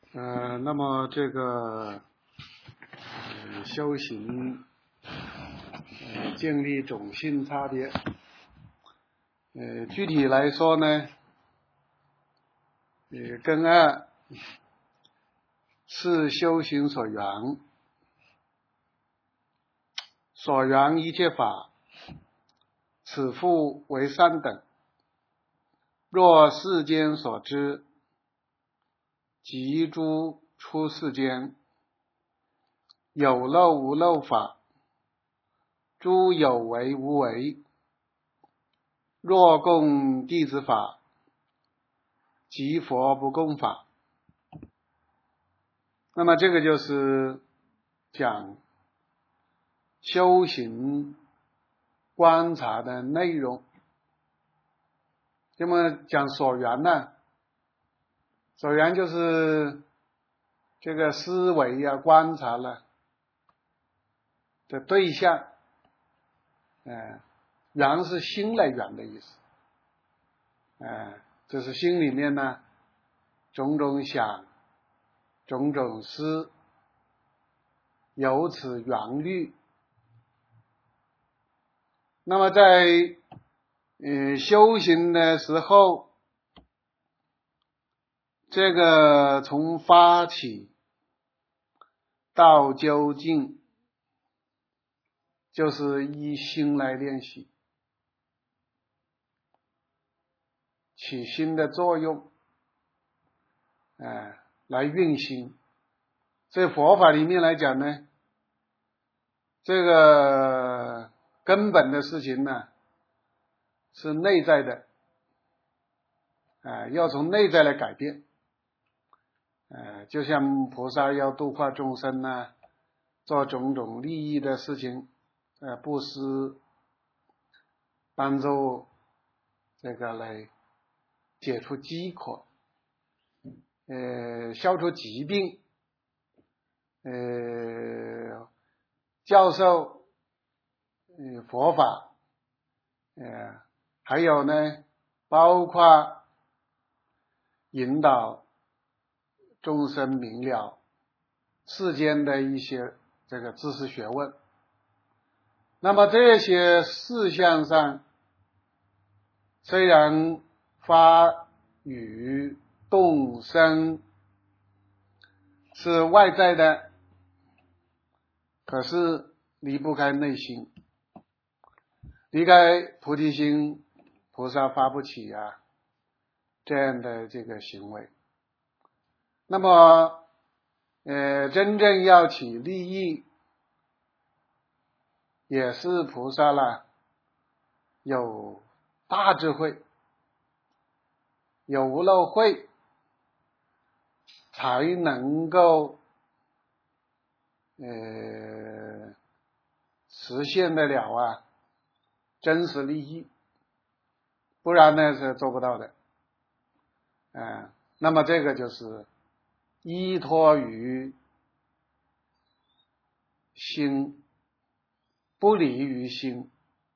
那么这个修行建立种性差别，具体来说呢，根二是修行所缘，所缘一切法，此复为三等。若世间所知，即诸出世间，有漏无漏法，诸有为无为，若供弟子法，即佛不供法。那么这个就是讲修行观察的内容。那么讲所缘呢，所缘就是这个思维啊观察了的对象，缘是心来缘的意思，就是心里面呢种种想，种种思，由此缘虑。那么在修行的时候，这个从发起到究竟，就是依心来练习，起心的作用，来运心。在佛法里面来讲呢，这个根本的事情呢是内在的，要从内在来改变。就像菩萨要度化众生呢，做种种利益的事情，布施，帮助这个来解除饥渴，消除疾病，教授佛法，还有呢，包括引导众生明了世间的一些这个知识学问。那么这些事项上，虽然发语动声是外在的，可是离不开内心，离开菩提心，菩萨发不起这样的这个行为。那么真正要起利益，也是菩萨有大智慧，有无漏慧，才能够实现得了真实利益，不然呢是做不到的。那么这个就是依托于心，不离于心。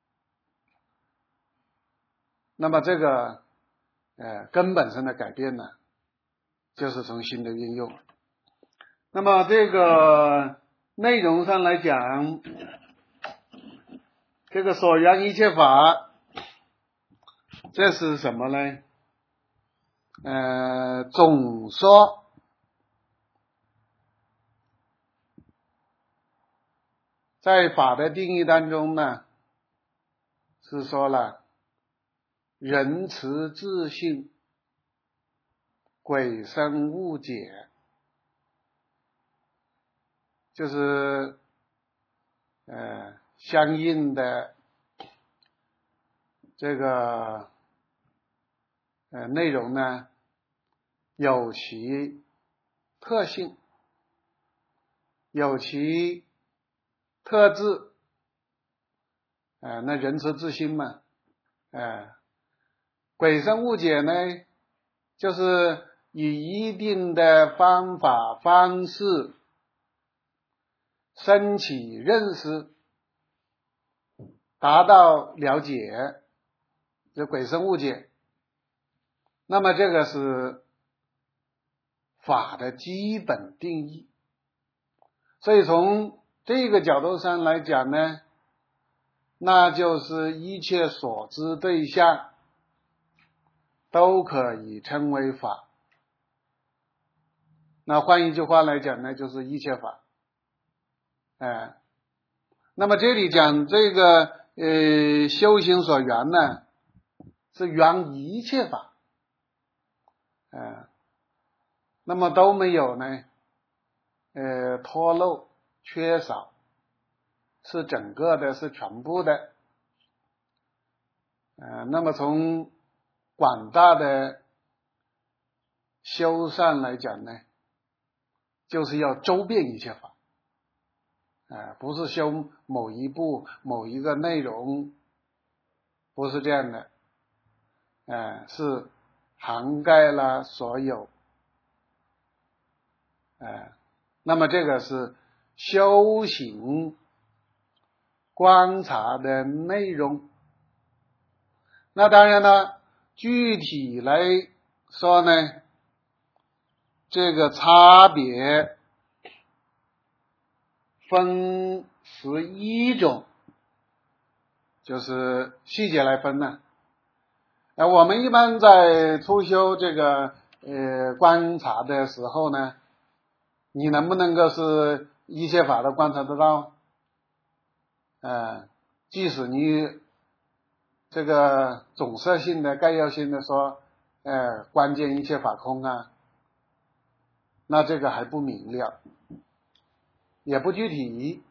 那么这个根本上的改变呢，就是从心的运用。那么这个内容上来讲，这个所缘一切法，这是什么呢？总说在法的定义当中呢，是说了仁慈自信，鬼生误解，就是相应的这个内容呢有其特性，有其特质，那仁慈自心嘛，鬼生误解呢，就是以一定的方法方式升起认识，达到了解，这鬼生误解。那么这个是法的基本定义。所以从这个角度上来讲呢，那就是一切所知对象都可以称为法。那换一句话来讲呢，就是一切法。那么这里讲这个修行所缘呢，是缘一切法。那么都没有呢脱漏缺少，是整个的，是全部的。那么从广大的修善来讲呢，就是要周遍一切法。不是修某一部某一个内容，不是这样的。是涵盖了所有。那么这个是修行观察的内容。那当然了，具体来说呢，这个差别分11种，就是细节来分呢。我们一般在初修这个观察的时候呢，你能不能够是一切法都观察得到？即使你这个总摄性的概要性的说关键一切法空啊，那这个还不明了，也不具体。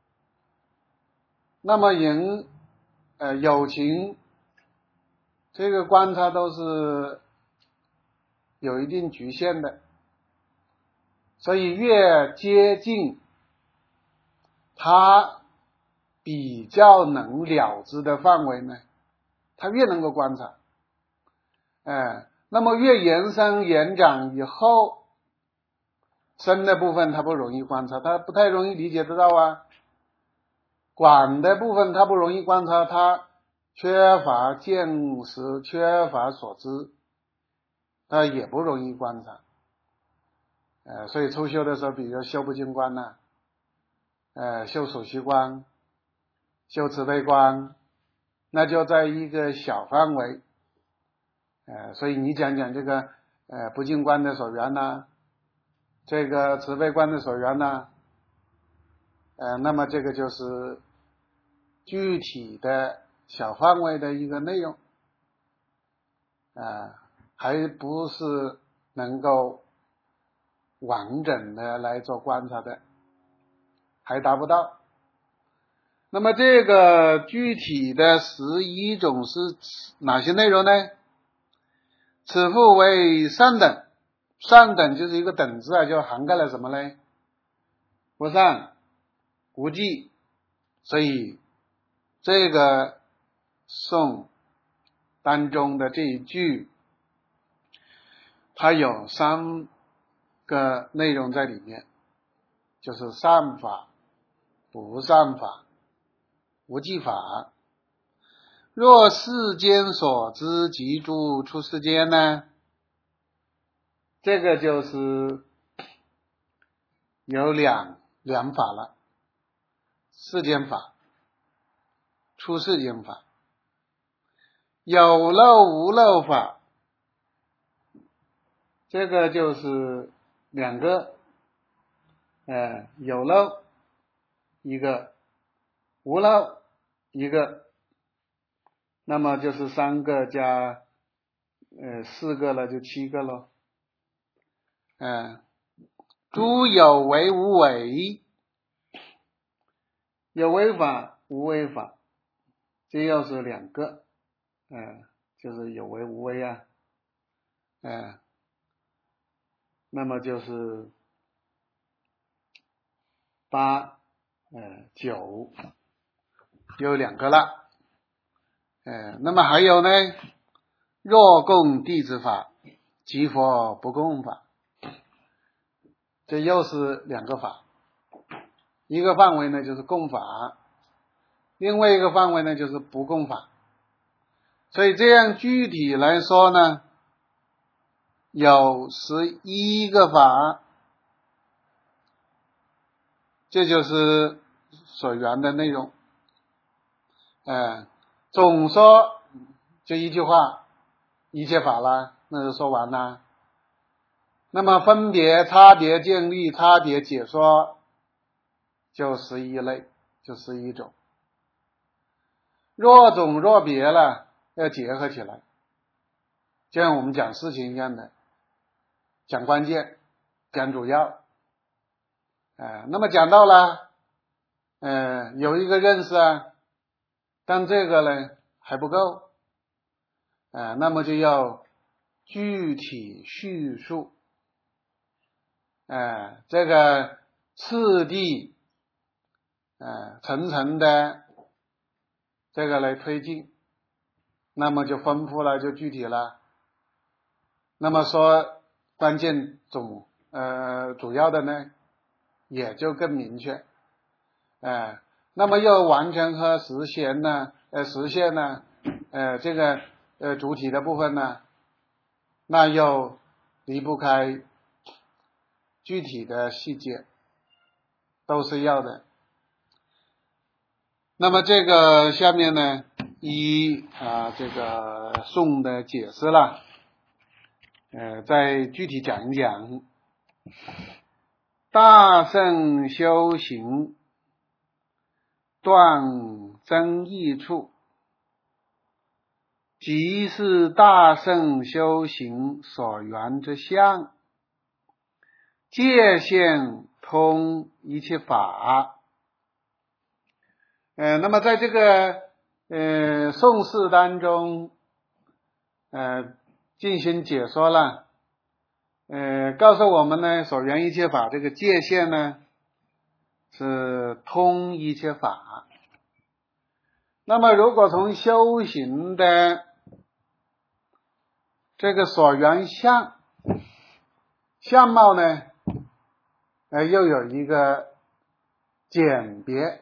那么人有情这个观察都是有一定局限的，所以越接近他比较能了知的范围呢，他越能够观察。那么越延伸延展以后，深的部分他不容易观察，他不太容易理解得到啊。广的部分他不容易观察，他缺乏见识，缺乏所知，他也不容易观察。所以初修的时候，比如修不净观呐，修属息观，修慈悲观，那就在一个小范围。所以你讲讲这个不净观的所缘呐，这个慈悲观的所缘呐，那么这个就是具体的小范围的一个内容，还不是能够完整的来做观察的，还达不到。那么这个具体的11种是哪些内容呢？此复为上等，上等就是一个等字啊，就涵盖了什么呢？不善无记。所以这个颂当中的这一句，它有3个内容在里面，就是善法、不善法、无记法。若世间所知即诸出世间呢，这个就是有两法了，世间法、出世间法。有漏无漏法，这个就是2个，有漏一个，无漏一个，那么就是3个加4个了，就7个咯。诸有为无为，有为法无为法，这又是2个，就是有为无为啊。那么就是8、9，有2个了。那么还有呢，若供弟子法，即佛不供法，这又是2个法。一个范围呢就是供法，另外一个范围呢就是不供法。所以这样具体来说呢， 有11个法，这就是所缘的内容。总说就一句话，一切法啦，那就说完啦。那么分别、差别建立、差别解说，就11类，就11种。若种若别了，要结合起来，就像我们讲事情一样的，讲关键，讲主要。那么讲到了，有一个认识啊，但这个呢还不够，那么就要具体叙述，这个次第，层层的这个来推进，那么就丰富了，就具体了。那么说关键主要的呢，也就更明确。那么要完成和实现呢，这个主体的部分呢，那又离不开具体的细节，都是要的。那么这个下面呢，这个颂的解释了，再具体讲一讲。大圣修行断争议处，即是大圣修行所缘之相，界限通一切法。那么在这个颂释当中，进行解说了，告诉我们呢，所缘一切法这个界限呢，是通一切法。那么如果从修行的这个所缘相貌呢，又有一个简别，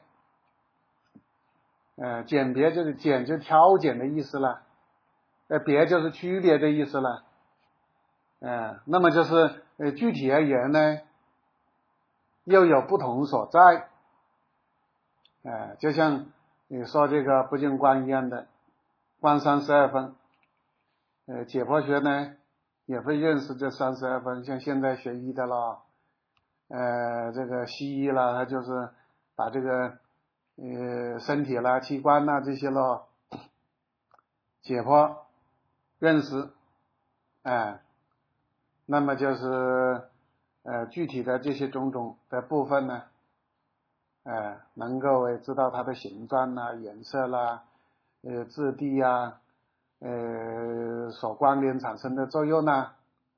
简别就是简就挑拣的意思了，别就是区别的意思了。那么就是具体而言呢，又有不同所在。就像你说这个不净观一样的，观32分，解剖学呢也会认识这32分，像现在学医的了，这个西医了，他就是把这个身体啦、器官啦这些咯解剖认识，那么就是具体的这些种种的部分呢，能够知道它的形状啦、颜色啦、质地啊，所关联产生的作用呢，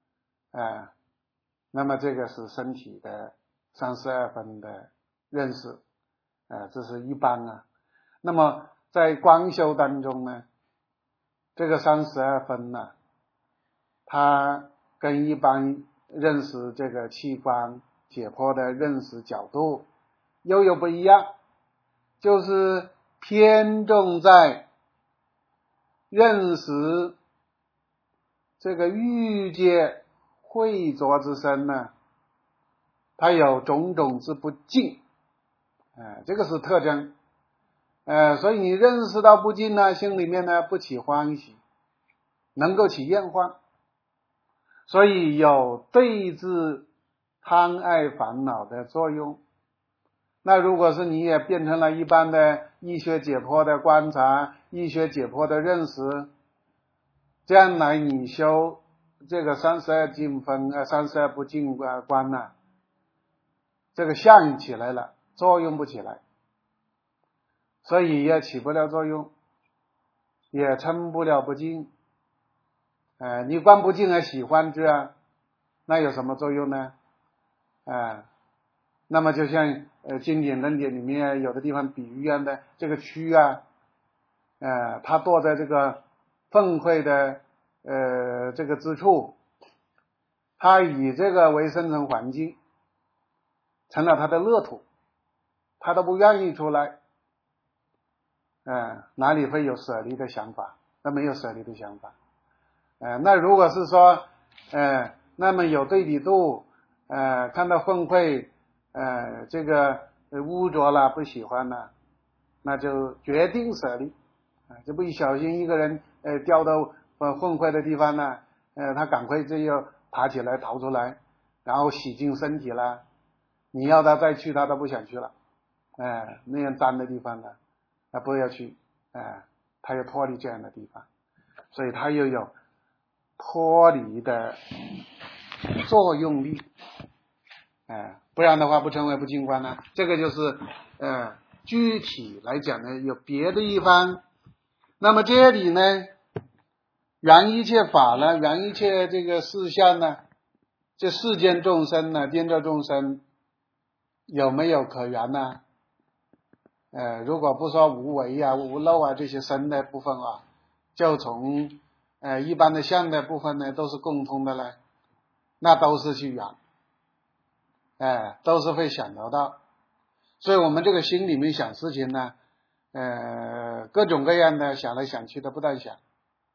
那么这个是身体的32分的认识，这是一般啊。那么在观修当中呢，这个32分呢，它跟一般认识这个器官解剖的认识角度又有不一样，就是偏重在认识这个欲界慧浊之身呢，它有种种之不净，这个是特征。所以你认识到不净呢，心里面呢不起欢喜，能够起厌患，所以有对治贪爱烦恼的作用。那如果是你也变成了一般的医学解剖的观察、医学解剖的认识，将来你修这个32不净观呢，这个相起来了，作用不起来，所以也起不了作用，也称不了不净。你观不净而喜欢之啊，那有什么作用呢？那么就像经典论点里面有的地方比喻一样的，这个蛆啊，它躲在这个粪秽的这个之处，它以这个为生存环境，成了它的乐土，它都不愿意出来。哪里会有舍离的想法？那没有舍离的想法。那如果是说那么有对比度，看到混会，这个污浊了不喜欢了，那就决定舍离，这不一小心一个人掉到混会的地方呢，他赶快这又爬起来逃出来，然后洗净身体了，你要他再去他都不想去了，那样脏的地方呢，他不要去，他要脱离这样的地方，所以他又有脱离的作用力，不然的话不成为不净观呢。这个就是具体来讲呢，有别的一方。那么这里呢，缘一切法呢，缘一切这个事项呢，这世间众生呢，颠倒众生有没有可缘呢？如果不说无为啊、无漏啊这些生的部分啊，就从一般的相的部分呢，都是共通的了，那都是去缘，都是会想得到。所以我们这个心里面想事情呢，各种各样的想来想去的不断想，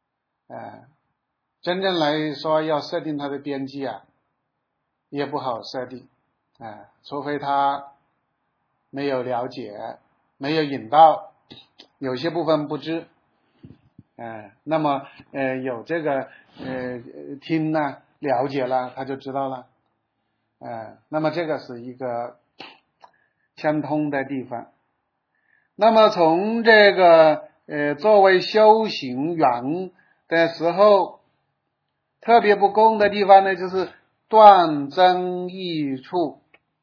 真正来说要设定它的边际啊，也不好设定，除非他没有了解，没有引导，有些部分不知，那么有这个听呢，了解了，他就知道了，那么这个是一个相通的地方。那么从这个作为修行缘的时候，特别不公的地方呢，就是断增益处，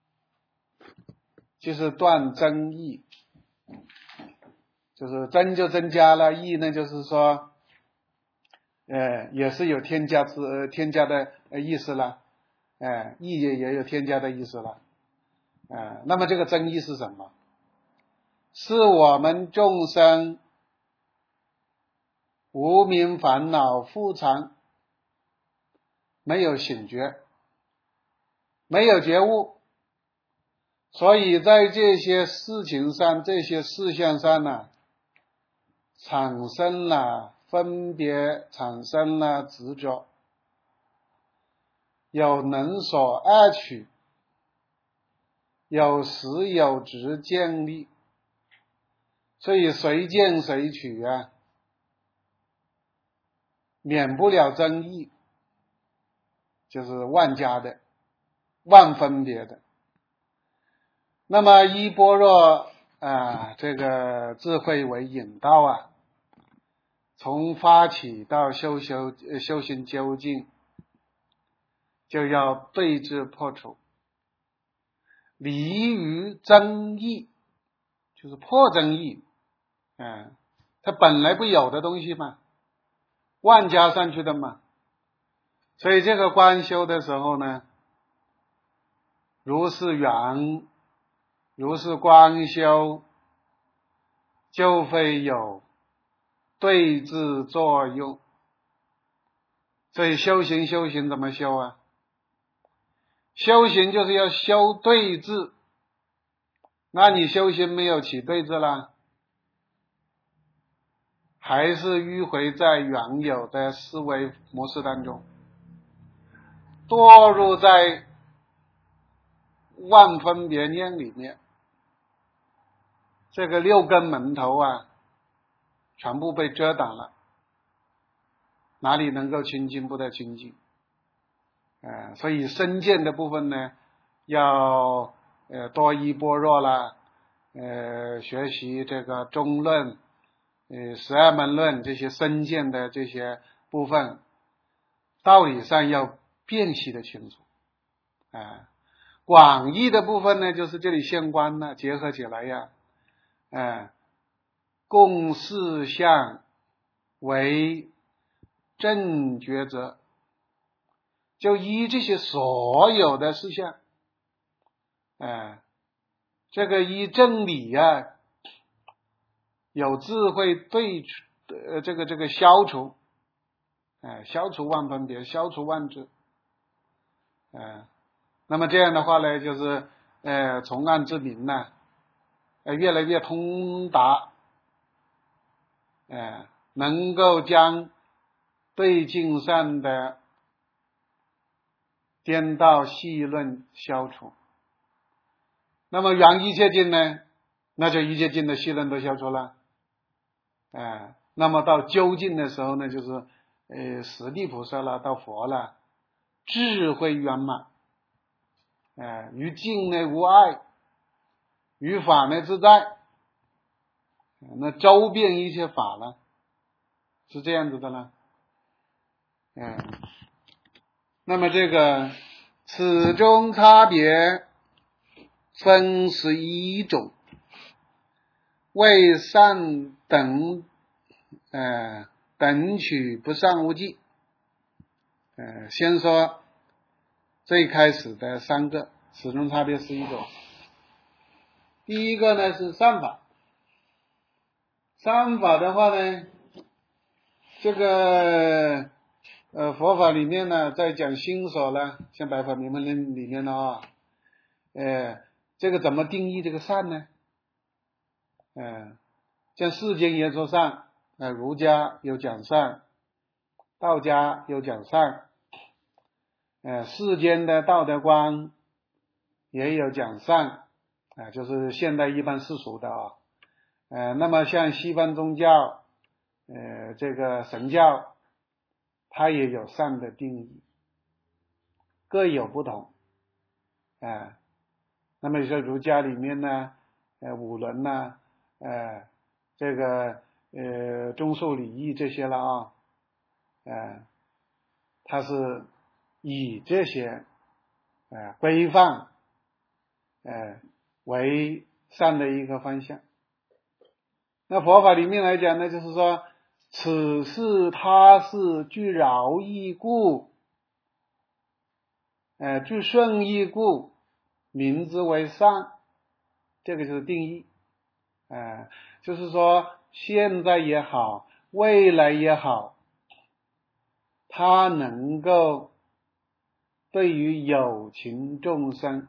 就是断增益，就是增就增加了，益呢就是说也是有添加的意思了，益也有添加的意思了，那么这个增益是什么？是我们众生无明烦恼复常，没有醒觉，没有觉悟，所以在这些事情上，这些事项上呢，产生了分别，产生了执着，有能所爱取，有实有执建立，所以随见随取啊，免不了争议，就是万家的，万分别的。那么依般若这个智慧为引导啊，从发起到修行究竟，就要对治破除，离于争议，就是破争议，它本来不有的东西嘛，万加上去的嘛，所以这个观修的时候呢，如是缘，如是观修，就会有对治作用。所以修行怎么修啊？修行就是要修对治，那你修行没有起对治啦，还是迂回在原有的思维模式当中，堕入在万分别念里面，这个六根门头啊，全部被遮挡了，哪里能够清净？不得清净。所以身见的部分呢，要多依般若啦，学习这个中论、12门论这些身见的这些部分，道理上要辨析的清楚。广义的部分呢，就是这里现观呢，结合起来呀，共事相为正觉者，就依这些所有的事项，这个依正理啊，有智慧对这个消除，消除万分别，消除万执，那么这样的话呢，就是从暗至明呢，越来越通达，能够将对境上的颠倒细论消除。那么圆一切境呢，那就一切境的细论都消除了。那么到究竟的时候呢，就是十地菩萨了，到佛了，智慧圆满。于境内无碍，于法内自在，那周遍一切法了，是这样子的了。那么这个此中差别分11种，为善等等取不善无记。先说最开始的3个，此中差别11种。第一个呢是善法。善法的话呢，这个佛法里面呢，在讲心所呢，像百法明门论里面呢这个怎么定义这个善呢？像世间也说善，儒家有讲善，道家有讲善，世间的道德观也有讲善，就是现代一般世俗的那么像西方宗教，这个神教，它也有善的定义，各有不同。那么说儒家里面呢，五伦呢，这个忠恕礼义这些了它是以这些规范为善的一个方向。那佛法里面来讲呢，就是说此事他事具饶益故，具顺益故，名之为善，这个就是定义。就是说现在也好，未来也好，它能够对于有情众生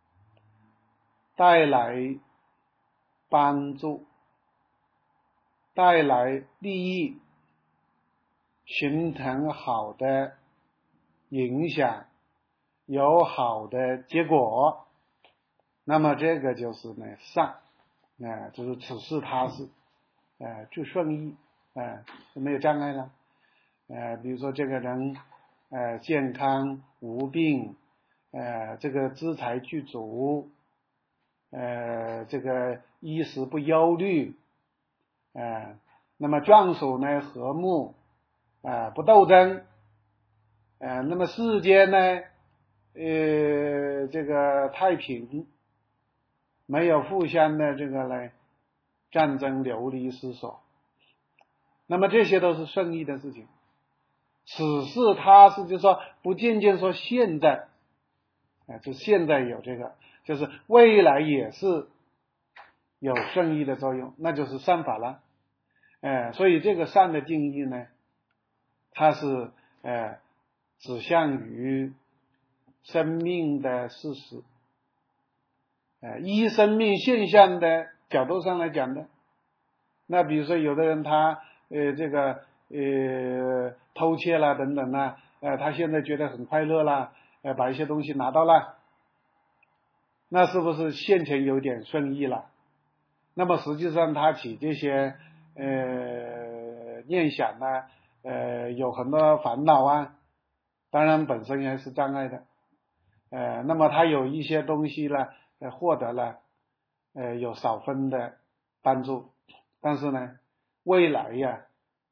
带来帮助，带来利益，形成好的影响，有好的结果，那么这个就是呢善，就是此事他事，具顺益，没有障碍了。比如说这个人健康无病，这个资财具足，这个衣食不忧虑，那么眷属呢和睦，不斗争，那么世间呢这个太平，没有互相的这个呢战争流离失所，那么这些都是顺益的事情。此事他事就是说不仅仅说现在，就现在有这个，就是未来也是有顺益的作用，那就是善法了。所以这个善的定义呢，它是指向于生命的事实，依生命现象的角度上来讲的。那比如说有的人他这个偷窃啦等等啦，他现在觉得很快乐啦，把一些东西拿到了，那是不是现前有点顺益了？那么实际上他起这些念想啊，有很多烦恼啊，当然本身也是障碍的。那么他有一些东西呢获得了有少分的帮助，但是呢未来呀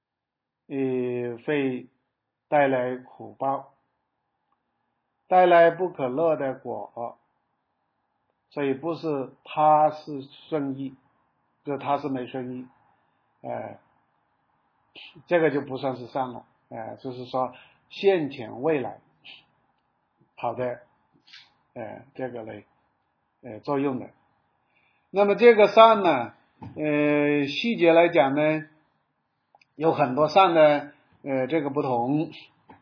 会带来苦报，带来不可乐的果，所以不是他是顺益，就他是没顺益，这个就不算是善了，就是说现前未来好的这个类作用的。那么这个善呢细节来讲呢，有很多善的这个不同。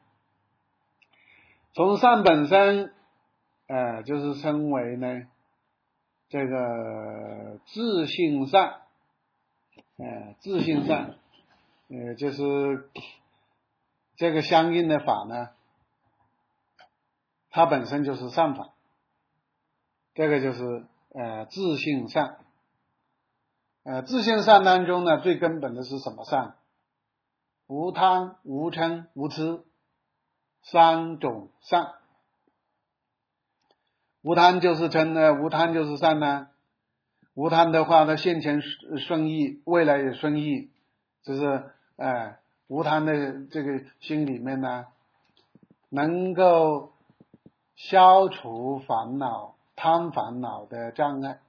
从善本身就是称为呢这个自性善，自性善就是这个相应的法呢它本身就是善法，这个就是自性善。自性善当中呢，最根本的是什么善？无贪、无嗔、无痴，三种善。无贪就是嗔呢，无贪就是善呢。无贪的话，它现前顺意，未来也顺意，就是无贪的这个心里面呢，能够消除烦恼、贪烦恼的障碍，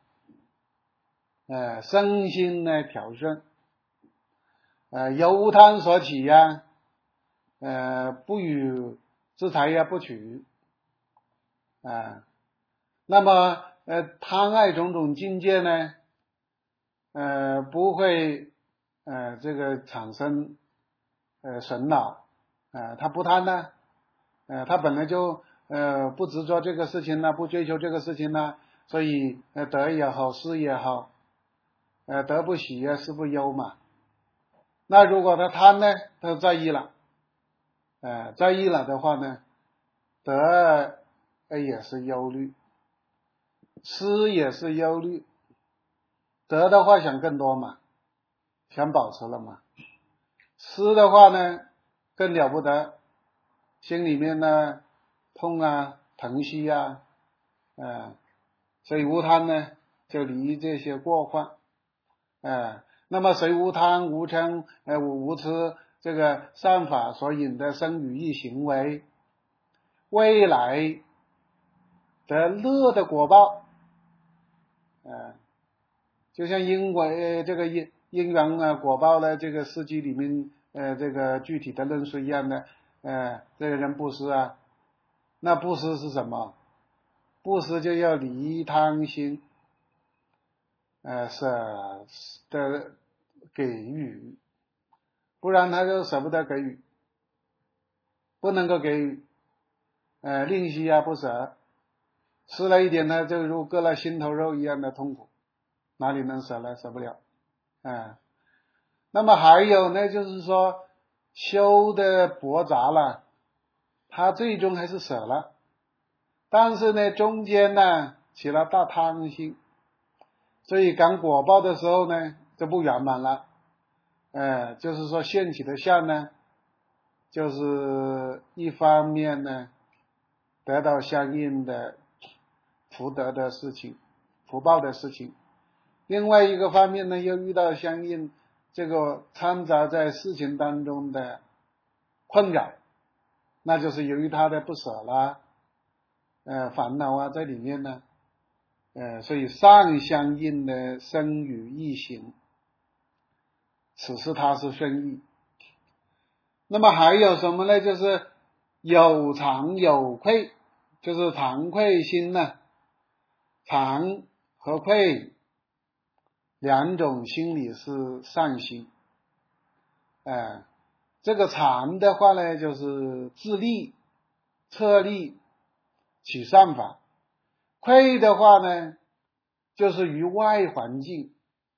身心呢调顺，由无贪所起呀，不与自财呀不取，那么贪爱种种境界呢，不会这个产生损恼，他不贪呢，他本来就不执着这个事情呢，不追求这个事情呢，所以得也好，失也好，得不喜呀，失不忧嘛。那如果他贪呢，他在意了，在意了的话呢，得也是忧虑，失也是忧虑，得的话想更多嘛，想保持了嘛，失的话呢更了不得，心里面呢痛啊疼惜啊，所以无贪呢就离这些过患，那么随无贪无嗔无痴这个善法所引的身语意行为，未来得乐的果报，就像这个因缘啊果报的这个事迹里面这个具体的论述一样的，这个人布施啊，那布施是什么？布施就要离贪心，舍得给予，不然他就舍不得给予，不能够给予，吝惜啊不舍，吃了一点呢就如割了心头肉一样的痛苦，哪里能舍呢？舍不了。那么还有呢，就是说修的驳杂了，他最终还是舍了，但是呢中间呢起了大贪心，所以赶果报的时候呢就不圆满了，就是说现起的相呢，就是一方面呢得到相应的福德的事情、福报的事情，另外一个方面呢又遇到相应这个掺杂在事情当中的困扰，那就是由于他的不舍啦，烦恼啊在里面呢，所以上相应的身语意行，此时他是顺意。那么还有什么呢？就是有惭有愧，就是惭愧心呢，惭和愧两种心理是善心，这个惭的话呢，就是自利、策利、起善法；愧的话呢，就是于外环境，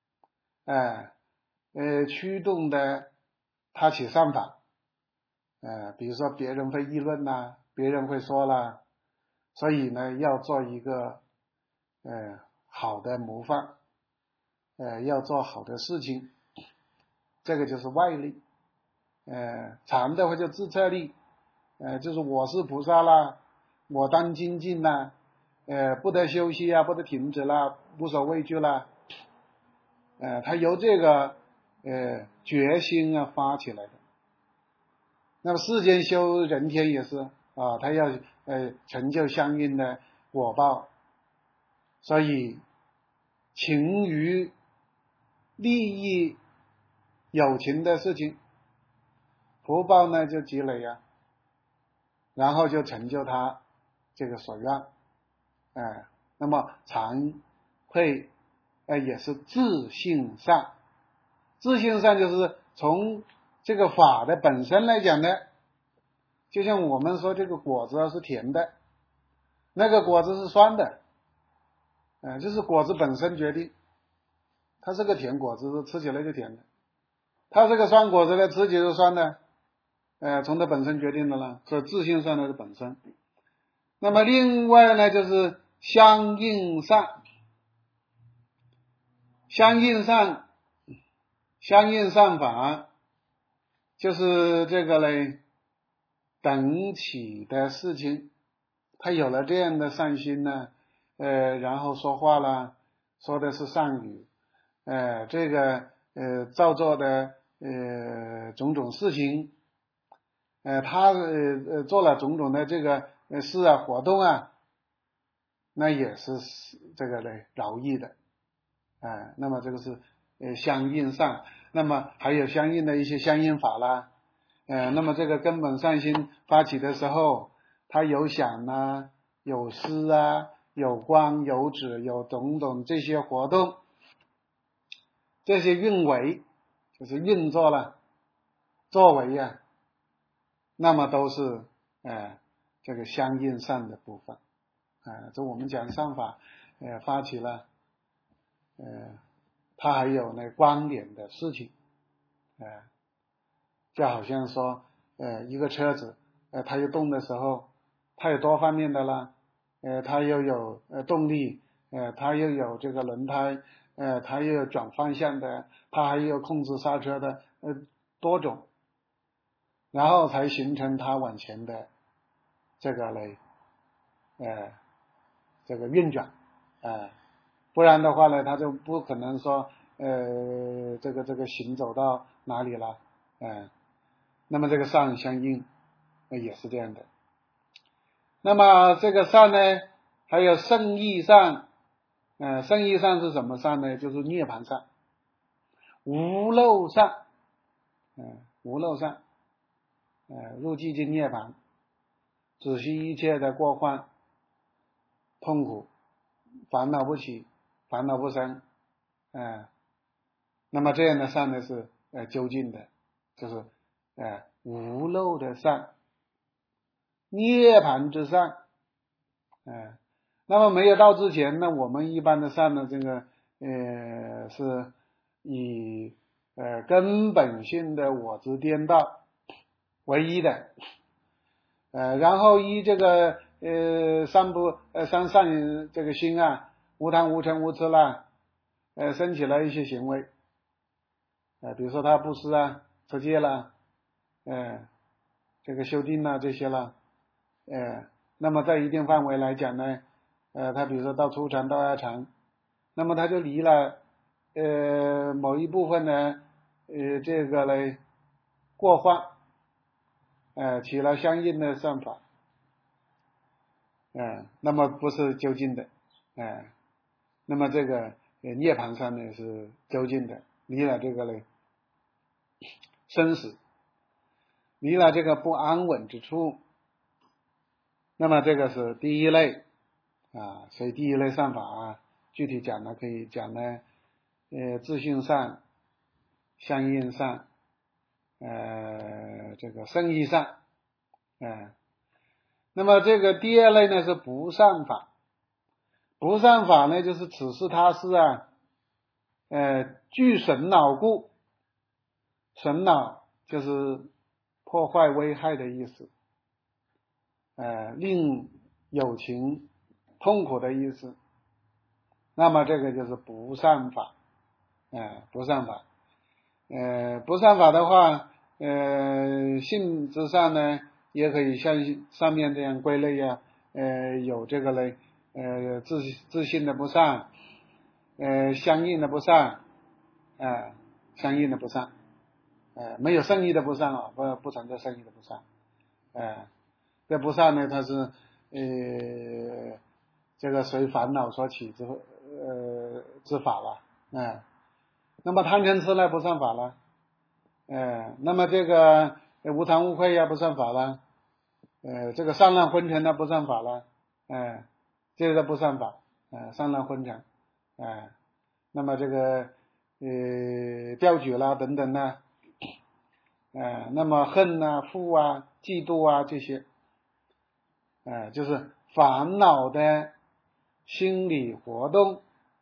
驱动的他起善法，比如说别人会议论啦，别人会说啦，所以呢，要做一个好的模范，要做好的事情，这个就是外力。禅的话就自策力，就是我是菩萨啦，我当精进啦，不得休息啊，不得停止啦，无所畏惧啦，他由这个决心啊发起来的。那么世间修人天也是啊，他要成就相应的果报，所以勤于利益有情的事情，福报呢就积累啊，然后就成就他这个所愿，那么惭愧也是自性善，自性善就是从这个法的本身来讲呢，就像我们说这个果子是甜的，那个果子是酸的，就是果子本身决定，它是个甜果子，吃起来就甜的；它是个酸果子呢，吃起来就酸的，从它本身决定的了，所以自性善的本身。 那么另外呢，就是相应善。相应善法就是这个嘞，等起的事情，他有了这样的善心呢，然后说话了，说的是善语，这个造作的种种事情，他做了种种的这个事啊活动啊，那也是这个嘞饶益的，那么这个是相应善。那么还有相应的一些相应法啦，那么这个根本善心发起的时候，它有想啊，有思啊，有观有止，有种种这些活动，这些运为就是运作了，作为啊，那么都是这个相应善的部分。这我们讲善法发起了，它还有那观点的事情，就好像说一个车子它有动的时候，它有多方面的啦，它又有动力，它又有这个轮胎，它又有转方向的，它还有控制刹车的，多种，然后才形成它往前的这个嘞这个运转，不然的话呢，它就不可能说这个行走到哪里了，那么这个善相应也是这样的。那么这个善呢，还有圣意善，圣意善是什么善呢？就是涅槃善、无漏善，无漏善，入寂静涅槃，止息一切的过患、痛苦、烦恼不起、烦恼不生，那么这样的善呢是究竟的，就是无漏的善，涅槃之善，那么没有到之前呢，我们一般的善呢，这个是以根本性的我执颠倒为一的，然后依这个三善这个心啊，无贪无嗔无痴啦，升起了一些行为，比如说他布施啊、持戒啦，这个修定啦这些啦，那么在一定范围来讲呢，他比如说到初禅到二禅，那么他就离了某一部分呢这个嘞过患，起了相应的善法，那么不是究竟的，那么这个涅槃善呢是究竟的，离了这个嘞生死，离了这个不安稳之处，那么这个是第一类所以第一类善法具体讲呢可以讲呢自性善、相应善、这个圣意善，那么这个第二类呢是不善法。不善法呢就是此事他事具损恼故，损恼就是破坏危害的意思，令有情痛苦的意思，那么这个就是不善法，不善法，不善法的话，性质上呢也可以像上面这样归类有这个嘞，自性的不善，相应的不善，相应的不善，没有圣意的不善不存在圣意的不善，这不善呢，它是这个随烦恼所起之法了，那么贪嗔痴呢不善法了，那么这个无惭无愧不善法了，这个散乱昏沉呢不善法了，这个不善法，散乱昏沉，那么这个调举啦等等呢，那么恨负嫉妒这些，就是烦恼的心理活动，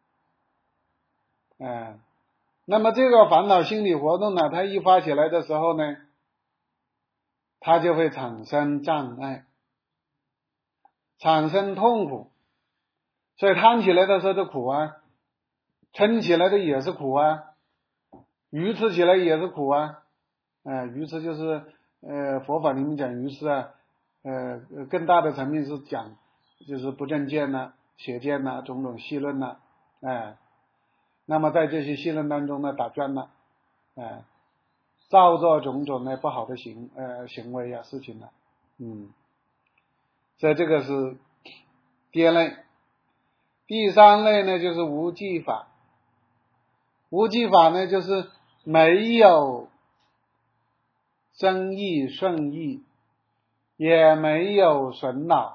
那么这个烦恼心理活动呢，它一发起来的时候呢，它就会产生障碍， 产生痛苦，所以贪起来的时候就苦啊，嗔起来的也是苦啊，愚痴起来也是苦啊。愚痴就是佛法里面讲愚痴啊，更大的层面是讲就是不正见呐、邪见呐、种种戏论呐，那么在这些戏论当中呢打转了，造作种种的不好的行为啊事情呢，所以这个是第二类。第三类呢就是无记法。无记法呢就是没有增益顺益，也没有损恼，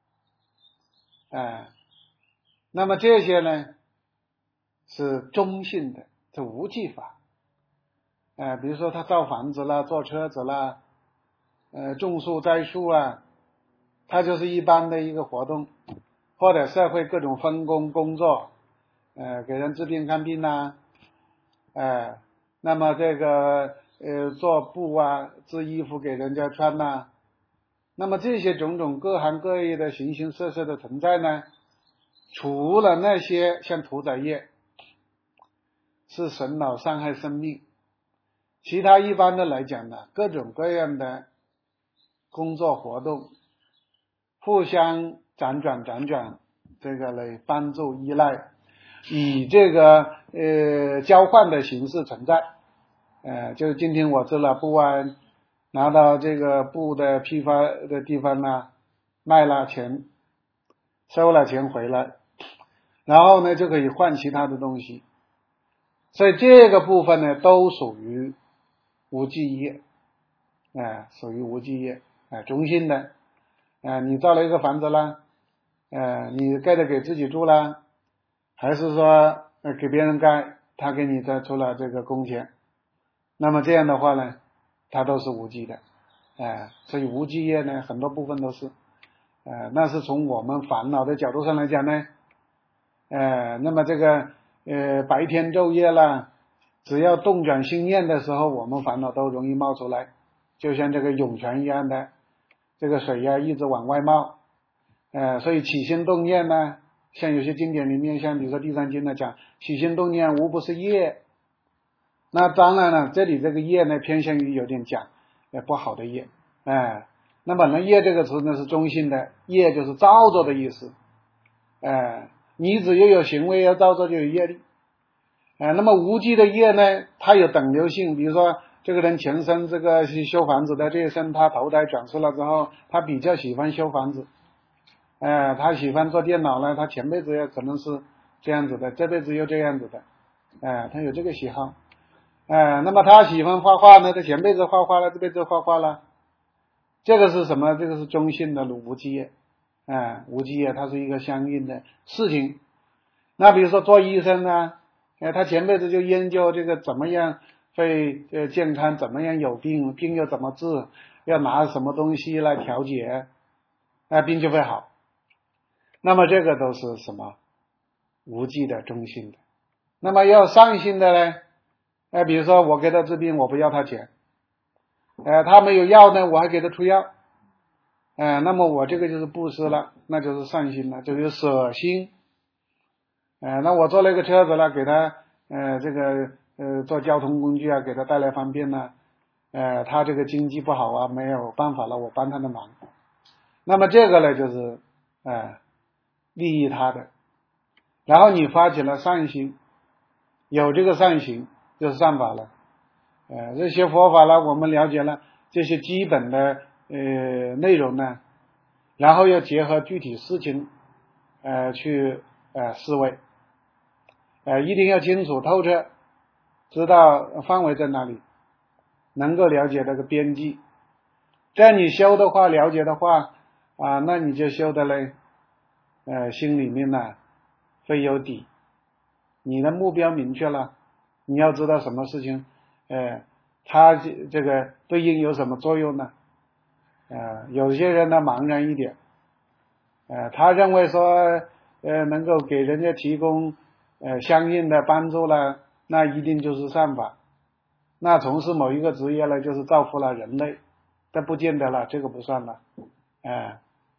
那么这些呢是中性的，是无记法。比如说他造房子啦，做车子啦，种树栽树啊，它就是一般的一个活动，或者社会各种分工工作，给人治病看病啦，那么这个做布啊，织衣服给人家穿呐，那么这些种种各行各业的形形色色的存在呢，除了那些像屠宰业是损恼伤害生命，其他一般的来讲呢，各种各样的工作活动互相辗转这个来帮助依赖，以这个交换的形式存在。就是今天我织了布啊，拿到这个布的批发的地方呢，卖了钱，收了钱回来，然后呢就可以换其他的东西，所以这个部分呢都属于无记业，属于无记业，中性的。你造了一个房子啦，你盖的给自己住啦，还是说给别人盖，他给你再出了这个工钱，那么这样的话呢，它都是无记的，所以无记业呢很多部分都是，那是从我们烦恼的角度上来讲呢，那么这个白天昼夜啦，只要动转心念的时候，我们烦恼都容易冒出来，就像这个涌泉一样的，这个水呀一直往外冒，所以起心动念呢，像有些经典里面，像比如说《地藏经》呢讲，起心动念无不是业。那当然了，这里这个业呢偏向于有点讲不好的业，那么呢业这个词呢是中性的，业就是造作的意思，你只要有行为要造作就有业力，那么无记的业呢它有等流性，比如说这个人前生这个是修房子的，这一生他投胎转世了之后，他比较喜欢修房子，他喜欢做电脑呢，他前辈子也可能是这样子的，这辈子又这样子的，他有这个喜好，那么他喜欢画画呢，他前辈子画画了，这辈子画画了，这个是什么？这个是中性的无记业，无记业它是一个相应的事情。那比如说做医生呢，他前辈子就研究这个怎么样会健康，怎么样有病，病又怎么治，要拿什么东西来调节，病就会好。那么这个都是什么？无记的中性的。那么要上性的呢？比如说我给他治病，我不要他钱，他没有药呢，我还给他出药，那么我这个就是布施了，那就是善心了，就是舍心。那我做了一个车子了，给他这个做交通工具啊，给他带来方便呢，他这个经济不好啊，没有办法了，我帮他的忙，那么这个呢就是利益他的，然后你发起了善心，有这个善行就是善法了，这些佛法了我们了解了这些基本的内容呢，然后要结合具体事情去思维，一定要清楚透彻，知道范围在哪里，能够了解这个边际，这样你修的话，了解的话那你就修的嘞心里面呢会有底，你的目标明确了，你要知道什么事情它这个对应有什么作用呢？有些人呢茫然一点，他认为说能够给人家提供相应的帮助了，那一定就是善法，那从事某一个职业呢就是造福了人类，这不见得了，这个不算了，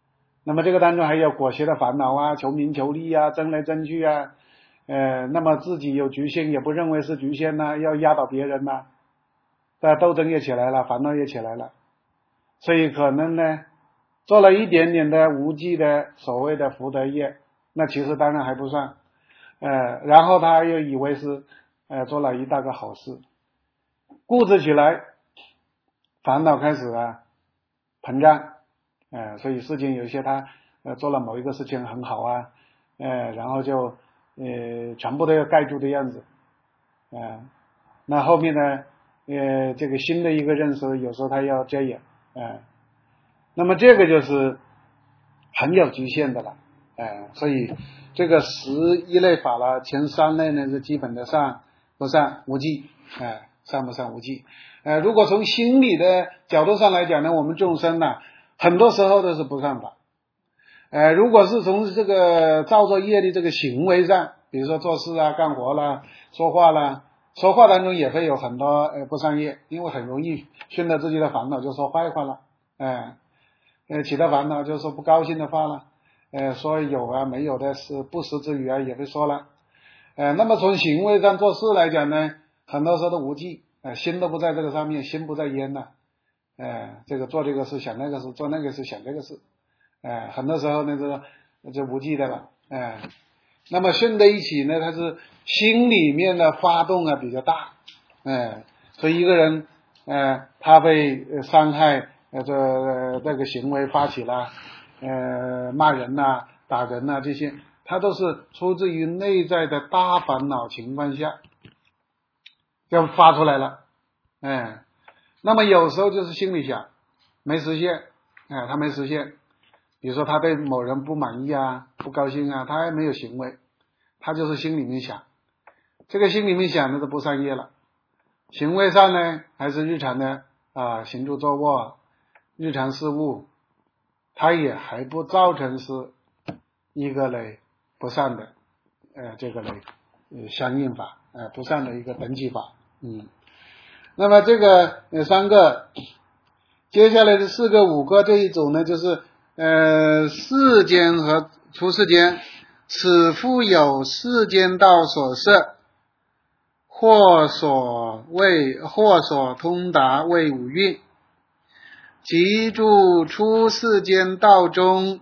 那么这个当中还有裹挟的烦恼啊，求名求利啊，争来争去啊，那么自己有局限也不认为是局限呐，要压倒别人呐，斗争也起来了，烦恼也起来了，所以可能呢做了一点点的无记的所谓的福德业，那其实当然还不算，然后他又以为是做了一大个好事，固执起来，烦恼开始膨胀，所以事情有些他做了某一个事情很好啊，然后就全部都要盖住的样子，那后面呢这个新的一个认识有时候他要遮掩，那么这个就是很有局限的了，所以这个11类法了，前3类呢是基本的善不善无记，善不善无记，如果从心理的角度上来讲呢，我们众生呢很多时候都是不善法，如果是从这个造作业力这个行为上，比如说做事啊、干活啦、说话啦，说话当中也会有很多不善业，因为很容易熏了自己的烦恼就说坏话了，起的烦恼就说不高兴的话了，说有啊没有的是不实之语啊也会说了，那么从行为上做事来讲呢，很多时候都无记，心都不在这个上面，心不在焉了，这个做这个事想那个事，做那个事想这个事，很多时候呢就无记的了，那么顺在一起呢，它是心里面的发动比较大，所以一个人他被伤害这个行为发起了骂人呐、打人呐这些，它都是出自于内在的大烦恼情况下就发出来了，那么有时候就是心里想没实现，他没实现，比如说他对某人不满意啊、不高兴啊，他还没有行为，他就是心里面想，这个心里面想的是不善业了，行为上呢还是日常的行住坐卧日常事务，它也还不造成是一个类不善的这个类相应法，不善的一个等级法，那么这个3个，接下来的4个5个这一种呢，就是世间和出世间，此复有世间道所摄，或所通达谓五蕴，即住出世间道中，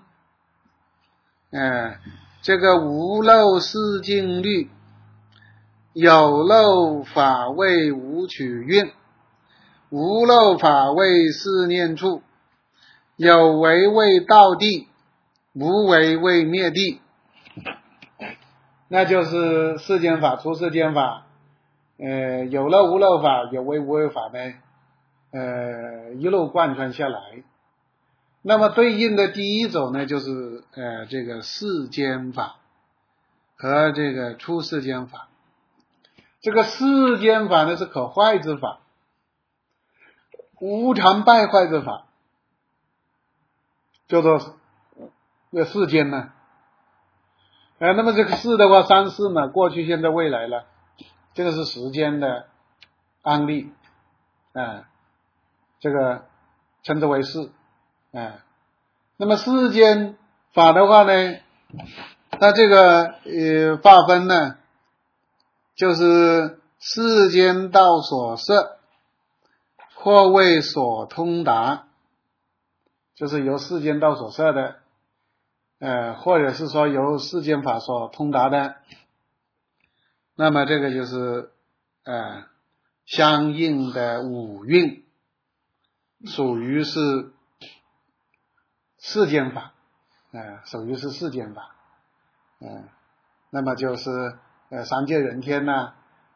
这个无漏世境律，有漏法谓无取蕴，无漏法谓思念处，有为谓道地，无为谓灭地，那就是世间法、出世间法，有漏无漏法、有为无为法呢，一路贯穿下来。那么对应的第一种呢，就是这个世间法和这个出世间法。这个世间法呢是可坏之法，无常败坏之法，叫做世间呢。那么这个世的话，三世嘛，过去、现在、未来了，这个是时间的案例，这个称之为世，那么世间法的话呢，它这个划分呢，就是世间道所摄，或谓所通达，就是由世间道所摄的，或者是说由世间法所通达的，那么这个就是相应的五蕴，属于是世间法，属于是世间法，那么就是三界人天呐，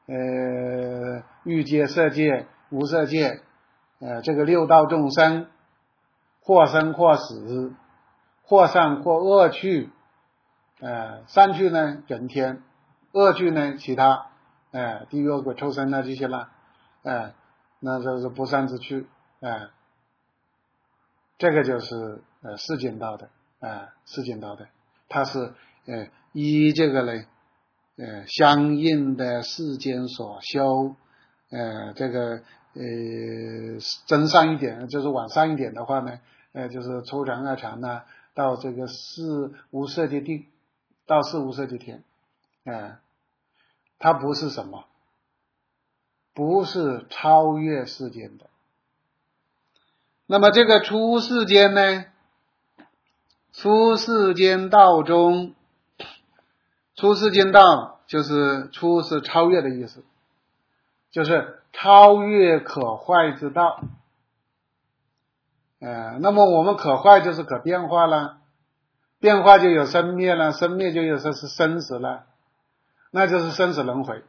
欲界、色界、无色界，这个六道众生，或生或死，或善或恶趣，善趣呢人天，恶趣呢其他，地狱恶鬼畜生啊这些啦，那就是不善之趣，这个就是世间道的，世间道的，它是依这个呢相应的世间所修，这个增上一点，就是往上一点的话呢，就是初禅、二禅呐， 到这个无色界定，到无色界天，它不是什么，不是超越世间的。那么这个出世间呢，出世间道中，出世间道就是出是超越的意思，就是超越可坏之道。那么我们可坏就是可变化了，变化就有生灭了，生灭就有是生死了，那就是生死轮回。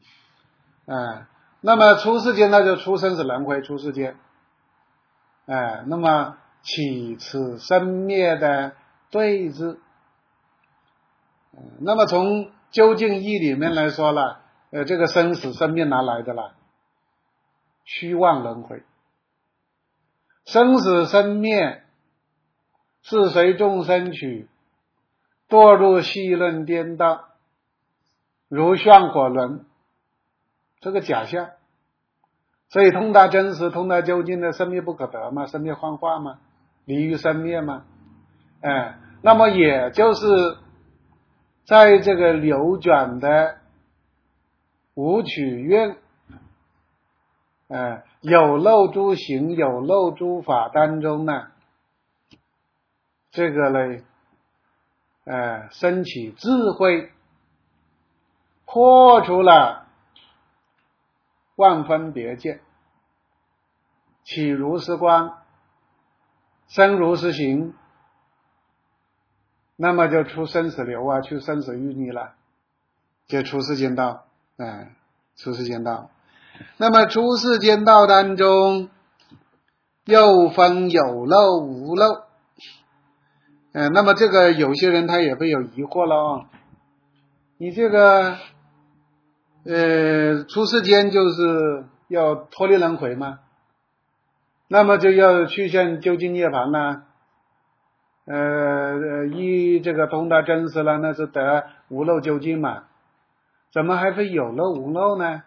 那么出世间那就出生死轮回，出世间。那么起此生灭的对峙。那么从究竟义里面来说了，这个生死生灭哪来的了？虚妄轮回。生死生灭是随众生取，堕入戏论颠倒，如旋火轮，这个假象。所以通达真实，通达究竟的生灭不可得嘛，生灭幻化嘛，离于生灭嘛。那么也就是在这个流转的五取运，有漏诸行，有漏诸法当中呢，这个呢，升起智慧，破除了万分别见，起如是观，生如是行，那么就出生死流啊，出生死欲逆了，就出世间道，出世间道。那么出世间道当中又分有漏无漏，那么这个有些人他也会有疑惑了你这个出世间就是要脱离轮回吗？那么就要去向究竟涅槃了，依这个通达真实了，那是得无漏究竟嘛，怎么还会有漏无漏呢？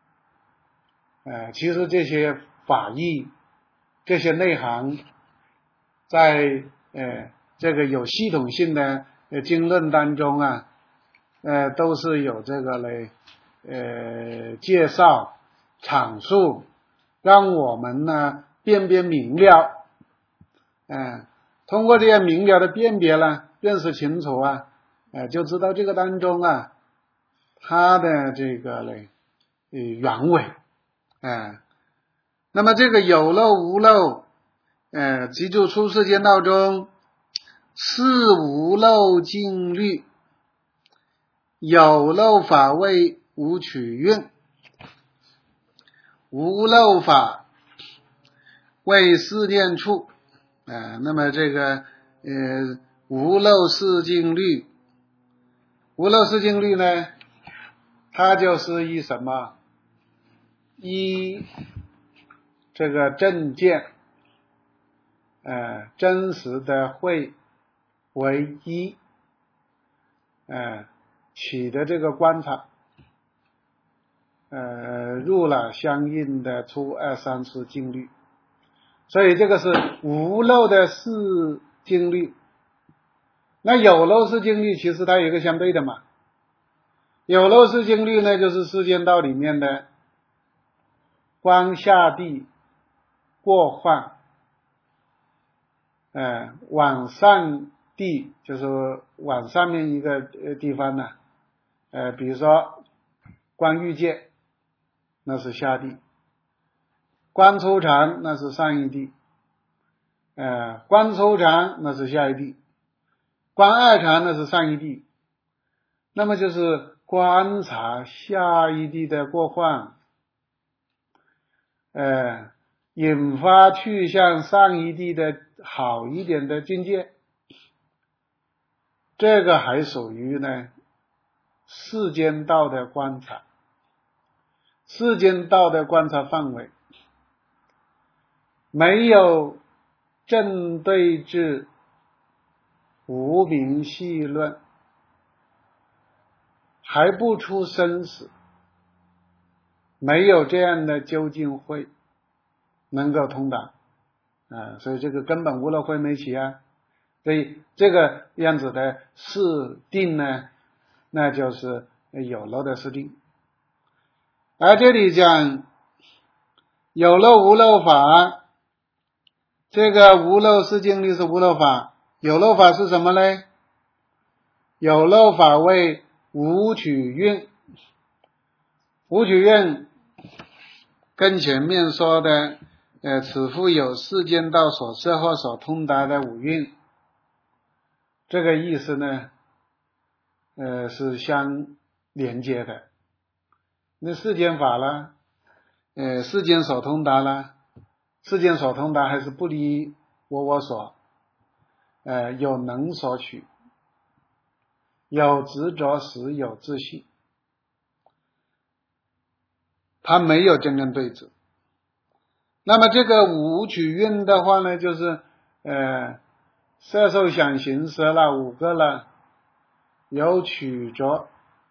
其实这些法义，这些内涵，在这个有系统性的经论当中啊，都是有这个嘞介绍阐述，让我们呢辨别明了。通过这样明了的辨别呢，认识清楚啊，就知道这个当中啊，它的这个嘞原委。那么这个有漏无漏，记住出世间道中是无漏静虑，有漏法为无取运，无漏法为思念处。那么这个无漏四静虑，无漏四静虑呢，它就是以什么？以这个正见真实的慧为一，起的这个观察，入了相应的初二三四静虑，所以这个是无漏的四静虑。那有漏四静虑其实它有一个相对的嘛，有漏四静虑呢就是世间道里面的观下地过患，往上地就是往上面一个地方呢，比如说观欲界，那是下地；观抽禅那是上一地；观抽禅那是下一地；观二禅那是上一地。那么就是观察下一地的过患，引发去向上一地的好一点的境界，这个还属于呢世间道的观察，世间道的观察范围，没有正对治无明细论，还不出生死，没有这样的究竟慧能够通达，所以这个根本无漏慧没起啊。 所以这个样子的事定呢，那就是有漏的事定。而这里讲有漏无漏法，这个无漏是经律是无漏法，有漏法是什么呢？有漏法为无取运。无取运跟前面说的此复有世间道所摄或所通达的五蕴，这个意思呢是相连接的。那世间法了，世间所通达了，世间所通达还是不离我所，有能所取，有执着时有自性，它没有真正对峙。那么这个五取运的话呢，就是色受想行识了五个了，有取着，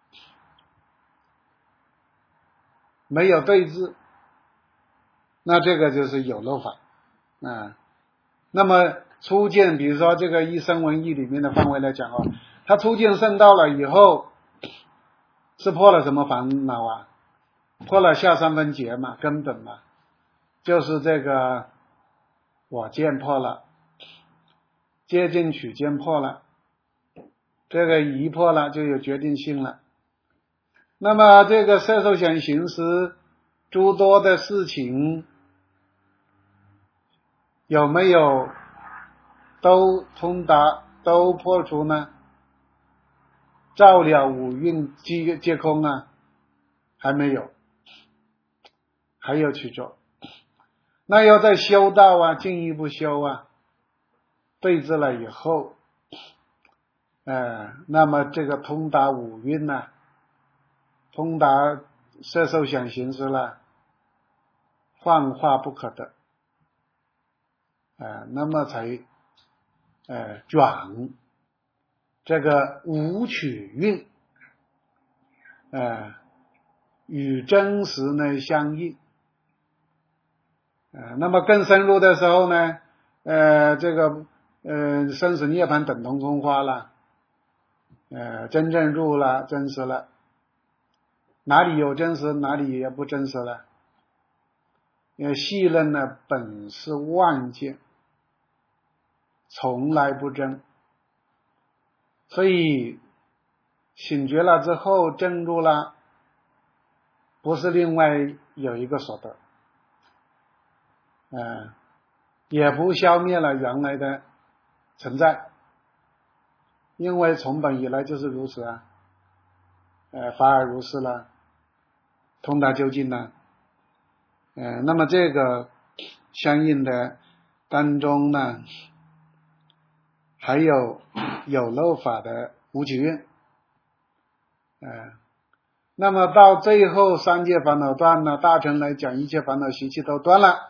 没有对峙，那这个就是有漏法啊。那么初见，比如说这个一声闻义里面的范围来讲啊，他初见圣道了以后，是破了什么烦恼啊？破了下三分结嘛，根本嘛，就是这个我见破了，接近取见破了，这个疑破了，就有决定性了。那么这个色受想行识诸多的事情有没有都通达都破除呢？照了五蕴皆空啊，还没有，还有去做。那要再修道啊，进一步修啊，对治了以后那么这个通达五蕴啊，通达色受想行识了，幻化不可得，那么才转这个无取运与真实呢相应。那么更深入的时候呢，这个生死涅槃等同空花了，真正入了真实了，哪里有真实，哪里也不真实了。细论呢本是妄见，从来不真，所以醒觉了之后证入了，不是另外有一个所得，也不消灭了原来的存在，因为从本以来就是如此啊，法尔如是了，通达究竟了。那么这个相应的当中呢，还有有漏法的无取运，那么到最后三界烦恼断了，大乘来讲一切烦恼习气都断了，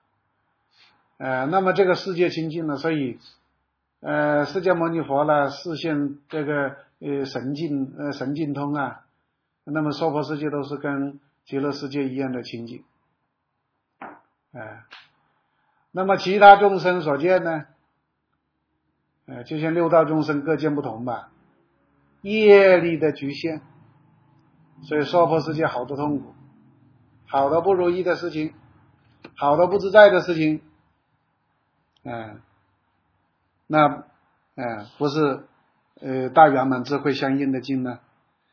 那么这个世界清净了，所以释迦牟尼佛呢示现这个神境通啊，那么娑婆世界都是跟极乐世界一样的清净。那么其他众生所见呢，就像六道众生各见不同吧，业力的局限，所以娑婆世界好多痛苦，好多不如意的事情，好多不自在的事情，那不是大圆满智慧相应的境呢？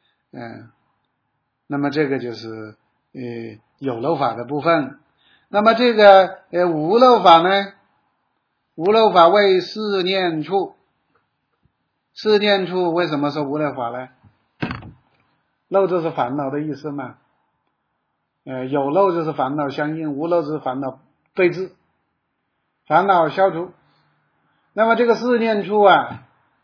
那么这个就是有漏法的部分。那么这个无漏法呢？无漏法为四念处。四念处为什么说无漏法呢？漏就是烦恼的意思嘛。有漏就是烦恼相应，无漏就是烦恼对治，烦恼消除。那么这个四念处啊，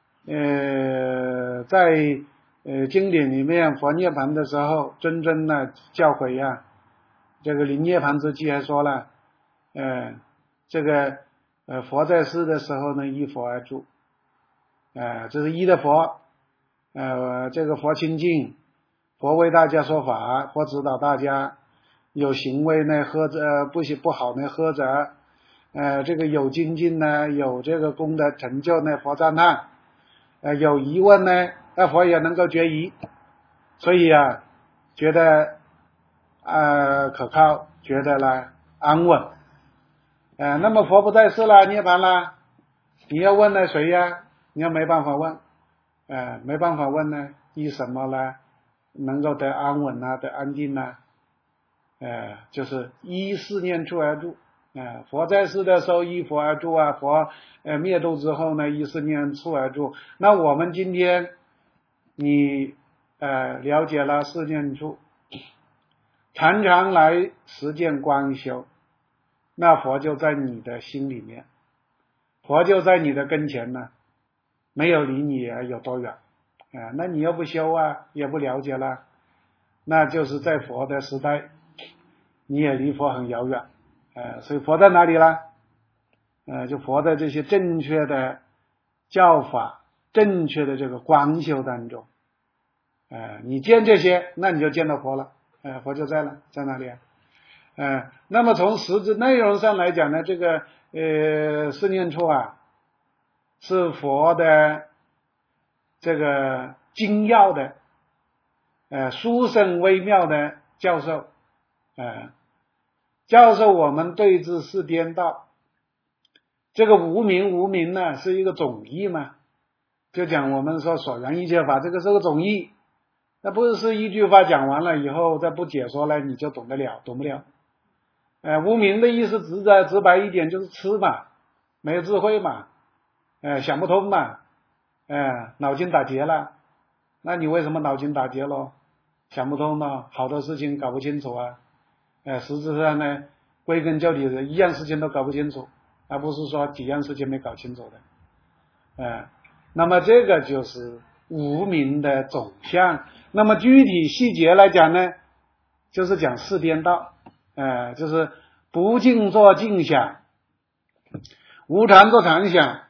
在经典里面佛涅槃的时候，真正的教诲啊，这个临涅槃之际还说了，这个佛在世的时候呢，依佛而住，这是依的佛，这个佛清净，佛为大家说法，佛指导大家，有行为呢呵着不好呢呵着， 这个有精进呢，有这个功德成就呢，佛赞叹，有疑问呢，那佛也能够决疑，所以啊，觉得可靠，觉得呢安稳。那么佛不在世了，涅槃了，你要问呢谁呀？你要没办法问，没办法问呢，依什么呢？能够得安稳啊，得安定啊？就是依四念处而住。佛在世的时候依佛而住啊，佛灭度之后呢，依四念处而住。那我们今天你了解了四念处，常常来实践观修，那佛就在你的心里面，佛就在你的跟前呢，没有离你有多远。那你又不修啊，也不了解了，那就是在佛的时代，你也离佛很遥远。所以佛在哪里了？就佛在这些正确的教法，正确的这个观修当中。你见这些，那你就见到佛了。佛就在了，在哪里啊？那么从实质内容上来讲呢，这个四念处啊，是佛的这个精要的殊胜微妙的教授，教授我们对治四颠倒。这个无明呢是一个总义嘛，就讲我们说所缘一切法，这个是个总义，那不是一句话讲完了以后再不解说了你就懂不了。无明的意思直白一点就是痴嘛，没有智慧嘛，想不通嘛，脑筋打结了。那你为什么脑筋打结了？想不通呢？好多事情搞不清楚啊。实质上呢，归根究底的一样事情都搞不清楚，而不是说几样事情没搞清楚的。那么这个就是无明的总相。那么具体细节来讲呢，就是讲四颠倒，就是不净作净想，无常作常想，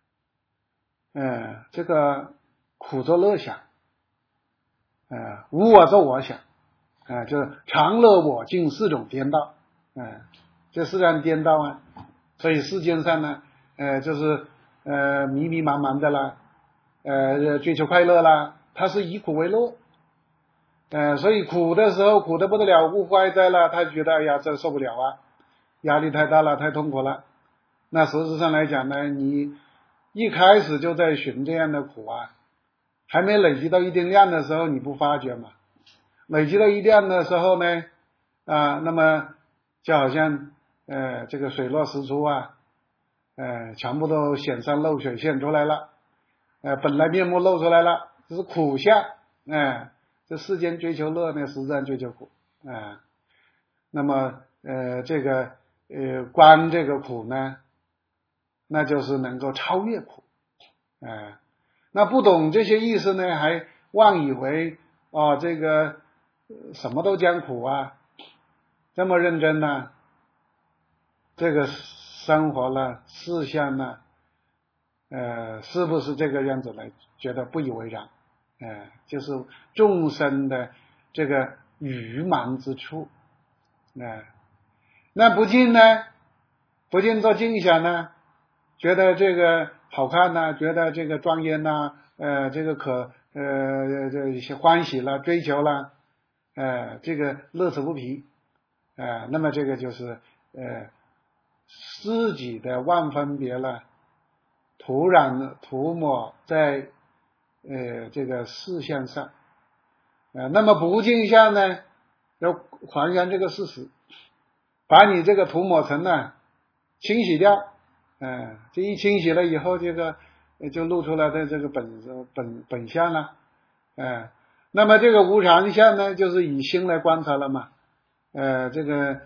这个苦作乐想，无我作我想，就是常乐我净四种颠倒，这四种颠倒啊。所以世间上呢，就是迷迷茫茫的啦，追求快乐啦，他是以苦为乐，所以苦的时候苦得不得了，误坏在了，他觉得哎呀这受不了啊，压力太大了，太痛苦了。那实质上来讲呢，你一开始就在寻这样的苦啊，还没累积到一定量的时候你不发觉嘛，累积到一定量的时候呢，那么就好像这个水落石出啊，全部都显山露水现出来了，本来面目露出来了，这是苦相。这世间追求乐呢，实际上追求苦。那么这个观这个苦呢，那就是能够超越苦。那不懂这些意思呢，还妄以为这个什么都讲苦啊，这么认真呢，这个生活呢，事项呢，是不是这个样子来觉得不以为然？就是众生的这个愚盲之处。那不净呢，不净做净想呢，觉得这个好看呢，觉得这个庄严呐，这个这欢喜了，追求了，这个乐此不疲，那么这个就是自己的万分别了，涂抹在这个事项上。那么不净相呢，要还原这个事实，把你这个涂抹层呢清洗掉。这一清洗了以后，这个就露出来的这个本相了。那么这个无常相呢，就是以心来观察了嘛。这个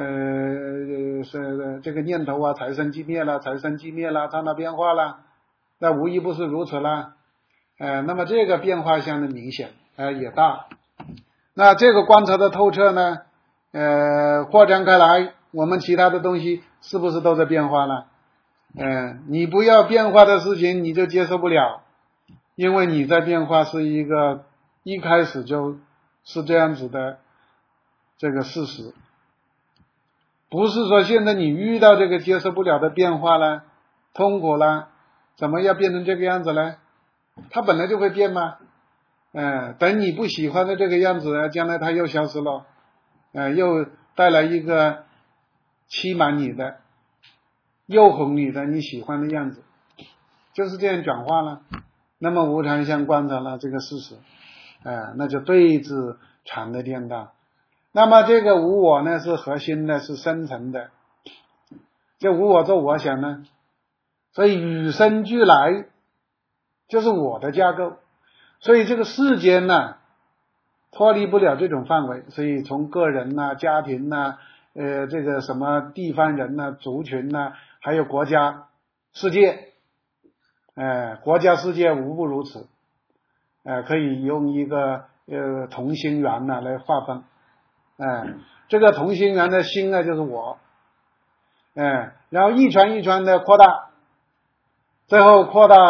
这个念头啊，财生即灭了，财生即灭了，刹那变化了，那无一不是如此啦。那么这个变化相的明显也大。那这个观察的透彻呢，扩展开来，我们其他的东西是不是都在变化了？你不要变化的事情你就接受不了，因为你在变化是一个一开始就是这样子的这个事实。 不是说现在你遇到这个接受不了的变化了，痛苦了，怎么要变成这个样子呢？它本来就会变嘛。等你不喜欢的这个样子，将来它又消失了，又带来一个欺瞒你的、诱哄你的你喜欢的样子，就是这样转化了。那么无常相观察了这个事实，那就对治常的颠倒。那么这个无我呢，是核心的，是深层的。这无我做我想呢，所以与生俱来就是我的架构。所以这个世间呢，脱离不了这种范围。所以从个人呐、家庭呐、这个什么地方人呐、族群呐，还有国家、世界，国家世界无不如此。可以用一个同心圆呢来划分。这个同心圆的心呢就是我。然后一圈一圈的扩大，最后扩大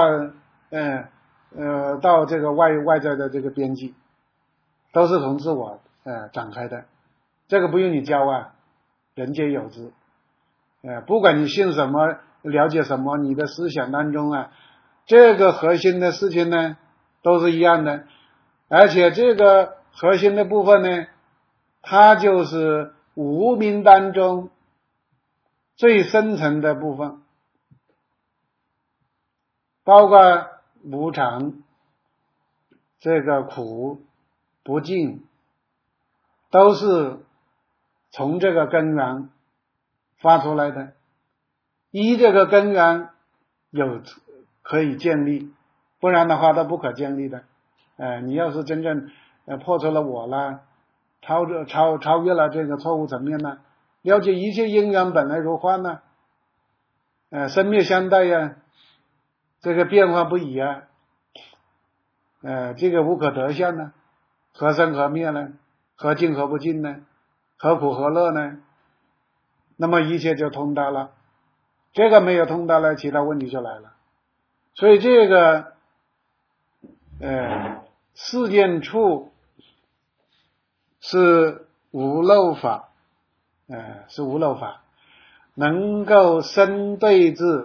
到这个外在的这个边际，都是从自我展开的。这个不用你教啊，人皆有之。不管你信什么，了解什么，你的思想当中啊，这个核心的事情呢都是一样的。而且这个核心的部分呢，它就是无明当中最深层的部分，包括无常、这个苦、不净，都是从这个根源发出来的。依这个根源可以建立，不然的话它不可建立的。你要是真正破除了我了，超越了这个错误层面了，了解一切因缘本来如幻呢，生灭相待呀，这个变化不已啊，这个无可得相呢，何生何灭呢？何净何不净呢？何苦何乐呢？那么一切就通达了。这个没有通达了，其他问题就来了。所以这个世间处是无漏法，是无漏法，能够生对治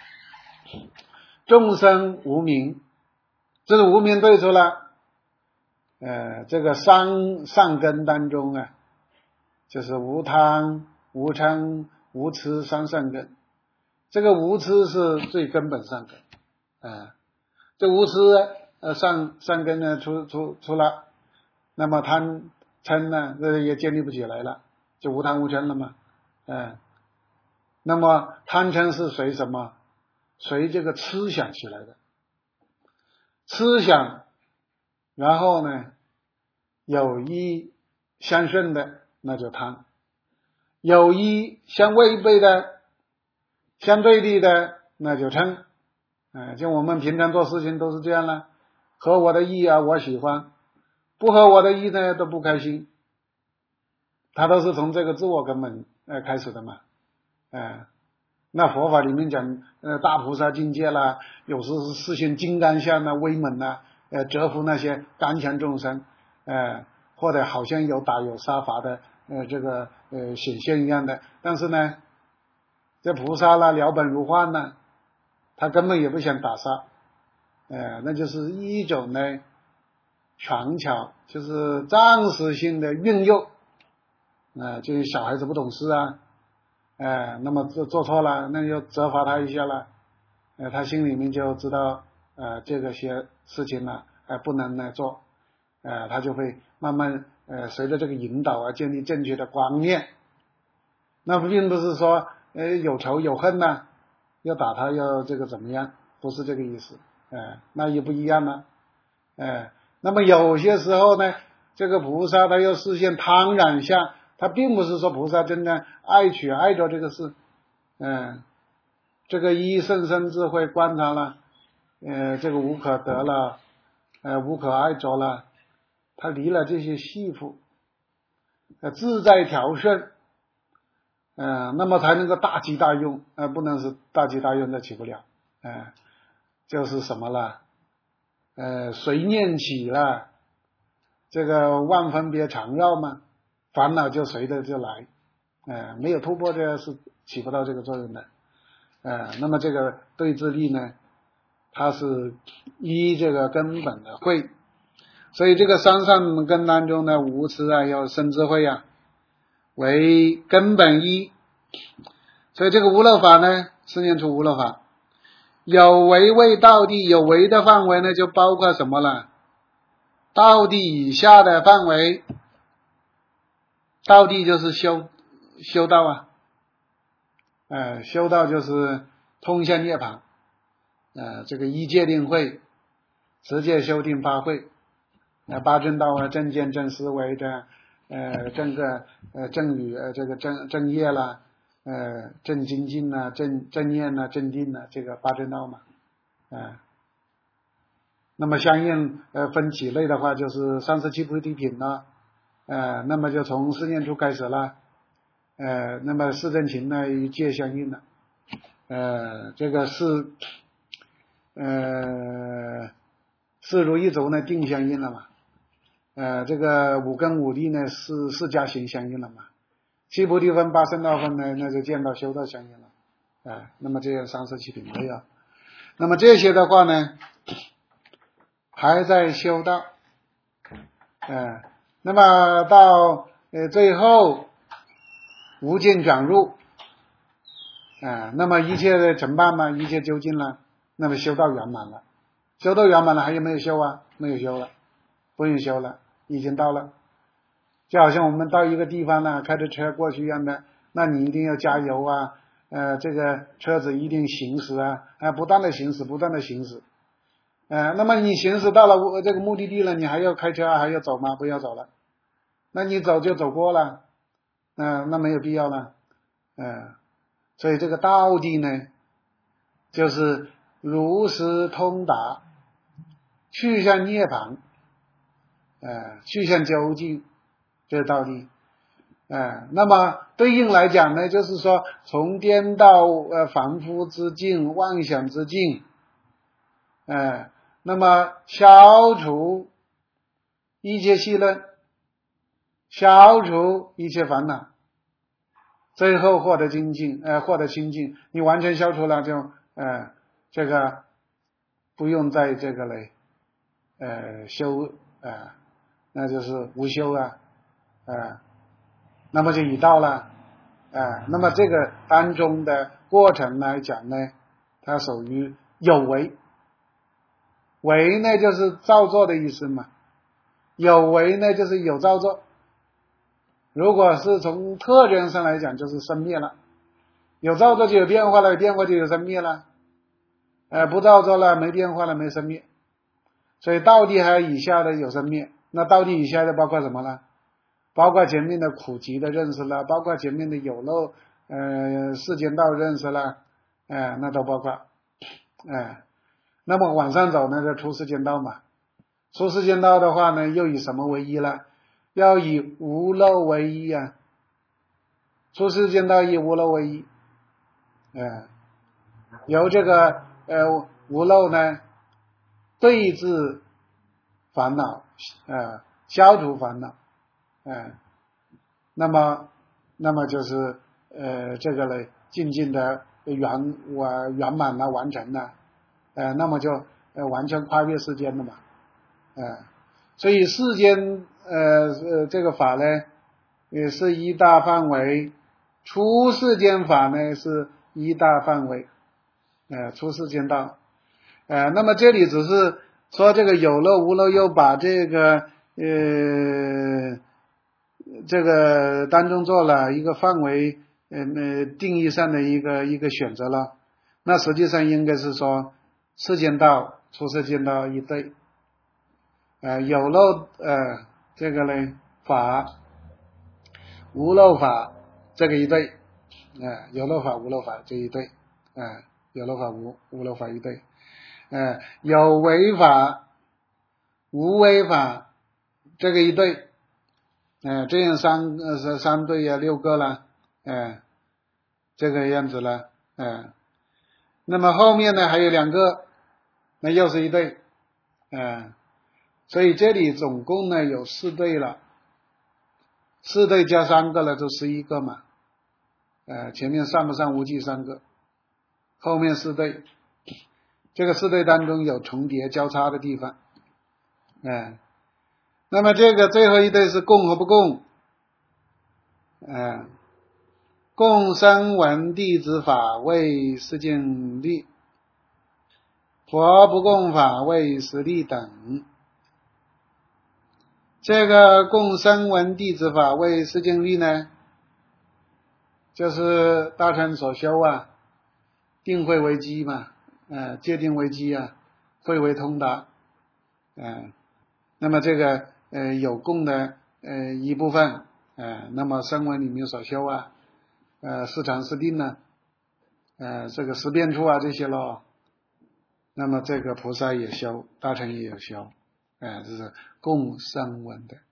众生无明，这是无明对出了这个上根当中啊，就是无贪、无嗔、无痴三善根。这个无痴是最根本上根，这无痴上根呢出了，那么贪嗔呢也建立不起来了，就无贪无嗔了嘛。那么贪嗔是随什么？随这个痴想起来的。痴想，然后呢有一相顺的，那就贪；有一相违背的、相对立的，那就嗔。就我们平常做事情都是这样了，合我的意啊我喜欢，不合我的意呢都不开心，它都是从这个自我根本开始的嘛。那佛法里面讲大菩萨境界啦，有时是实现金刚相啊、威猛啊，折服那些刚强众生，或者好像有打有杀法的这个显现一样的。但是呢，这菩萨啦了本如幻呢，他根本也不想打杀，那就是一种呢权巧，就是暂时性的运用，就是小孩子不懂事啊。那么做错了，那就责罚他一下了，他心里面就知道这个些事情呢不能来做，他就会慢慢随着这个引导啊建立正确的观念。那并不是说有仇有恨呢，要打他要这个怎么样，不是这个意思，那也不一样了。那么有些时候呢，这个菩萨他又示现贪染相，他并不是说菩萨真的爱取爱着这个事，这个依甚深智慧观察了，这个无可得了，无可爱着了，他离了这些系缚，自在调顺，那么才能够大机大用，不能是大机大用的起不了，就是什么了，随念起了，这个万分别缠绕嘛，烦恼就随着就来， 没有突破这是起不到这个作用的。那么这个对治力呢，它是依这个根本的慧，所以这个三善根当中呢，无痴啊，要生智慧啊，为根本一。所以这个无漏法呢，四念处无漏法，有为为道地，有为的范围呢，就包括什么了？道地以下的范围，道地就是修道啊，修道就是通向涅槃，这个一戒定慧，持戒修定八慧，八正道啊，正见正思维的，正语，这个正业啦，正精进啊，正念啊，正定啊，这个八正道嘛，那么相应分几类的话，就是37菩提品了，那么就从四念处开始了，那么四正勤呢与戒相应了，这个四如意足呢定相应了嘛，这个五根五力呢四加行相应了嘛，七菩提分八圣道分呢那就见道修道相应了，那么这样37品没有，那么这些的话呢还在修道，那么到最后无尽转入，那么一切的成办嘛，一切究竟了，那么修道圆满了，修道圆满了还有没有修啊？没有修了，不用修了，已经到了。就好像我们到一个地方呢，开着车过去一样的，那你一定要加油啊，这个车子一定行驶啊，不断的行驶，不断的行驶。那么你行驶到了这个目的地了，你还要开车还要走吗？不要走了，那你走就走过了，那没有必要了，所以这个道地呢，就是如实通达，去向涅槃，去向究竟，这是道地。那么对应来讲呢，就是说从颠倒凡夫之境、妄想之境，那么消除一切细论，消除一切烦恼，最后获得清净，获得清净。你完全消除了，就这个不用在这个嘞修，那就是无修啊，那么就已到了，那么这个当中的过程来讲呢，它属于有为。为呢就是造作的意思嘛，有为呢就是有造作，如果是从特征上来讲就是生灭了，有造作就有变化了，有变化就有生灭了，不造作了没变化了没生灭，所以道地还有以下的有生灭，那道地以下的包括什么呢？包括前面的苦集的认识了，包括前面的有漏世间道认识了，那都包括，那么往上走呢，就出世间道嘛。出世间道的话呢，又以什么为一了？要以无漏为一啊。出世间道以无漏为一，由这个无漏呢对治烦恼，消除烦恼，那么就是这个呢静静的圆满了，完成了。那么就完全跨越世间了嘛，所以世间这个法呢也是一大范围，出世间法呢是一大范围，出世间道，那么这里只是说这个有漏无漏又把这个这个当中做了一个范围定义上的一个选择了，那实际上应该是说世间道、出世间道一对，有漏这个呢法、无漏法这个一对，有漏法、无漏法这一对，有漏法、无漏法一对，有为法、无为法这个一对，这样三对呀，6个了，这个样子了，那么后面呢还有2个。那又是一对，所以这里总共呢有4对了，4对加3个了就11个嘛， 前面上不上无忌3个，后面4对，这个4对当中有重叠交叉的地方。那么这个最后一对是共和不共？共生闻弟子法为世间利，佛不共法为实利等。这个共生闻弟子法为世间利呢，就是大乘所修定慧为基嘛，戒定为基慧为通达，那么这个有共的一部分，那么声闻里面所修四禅四定这个十变处这些咯，那么这个菩萨也修，大乘也有修，这是共声闻的，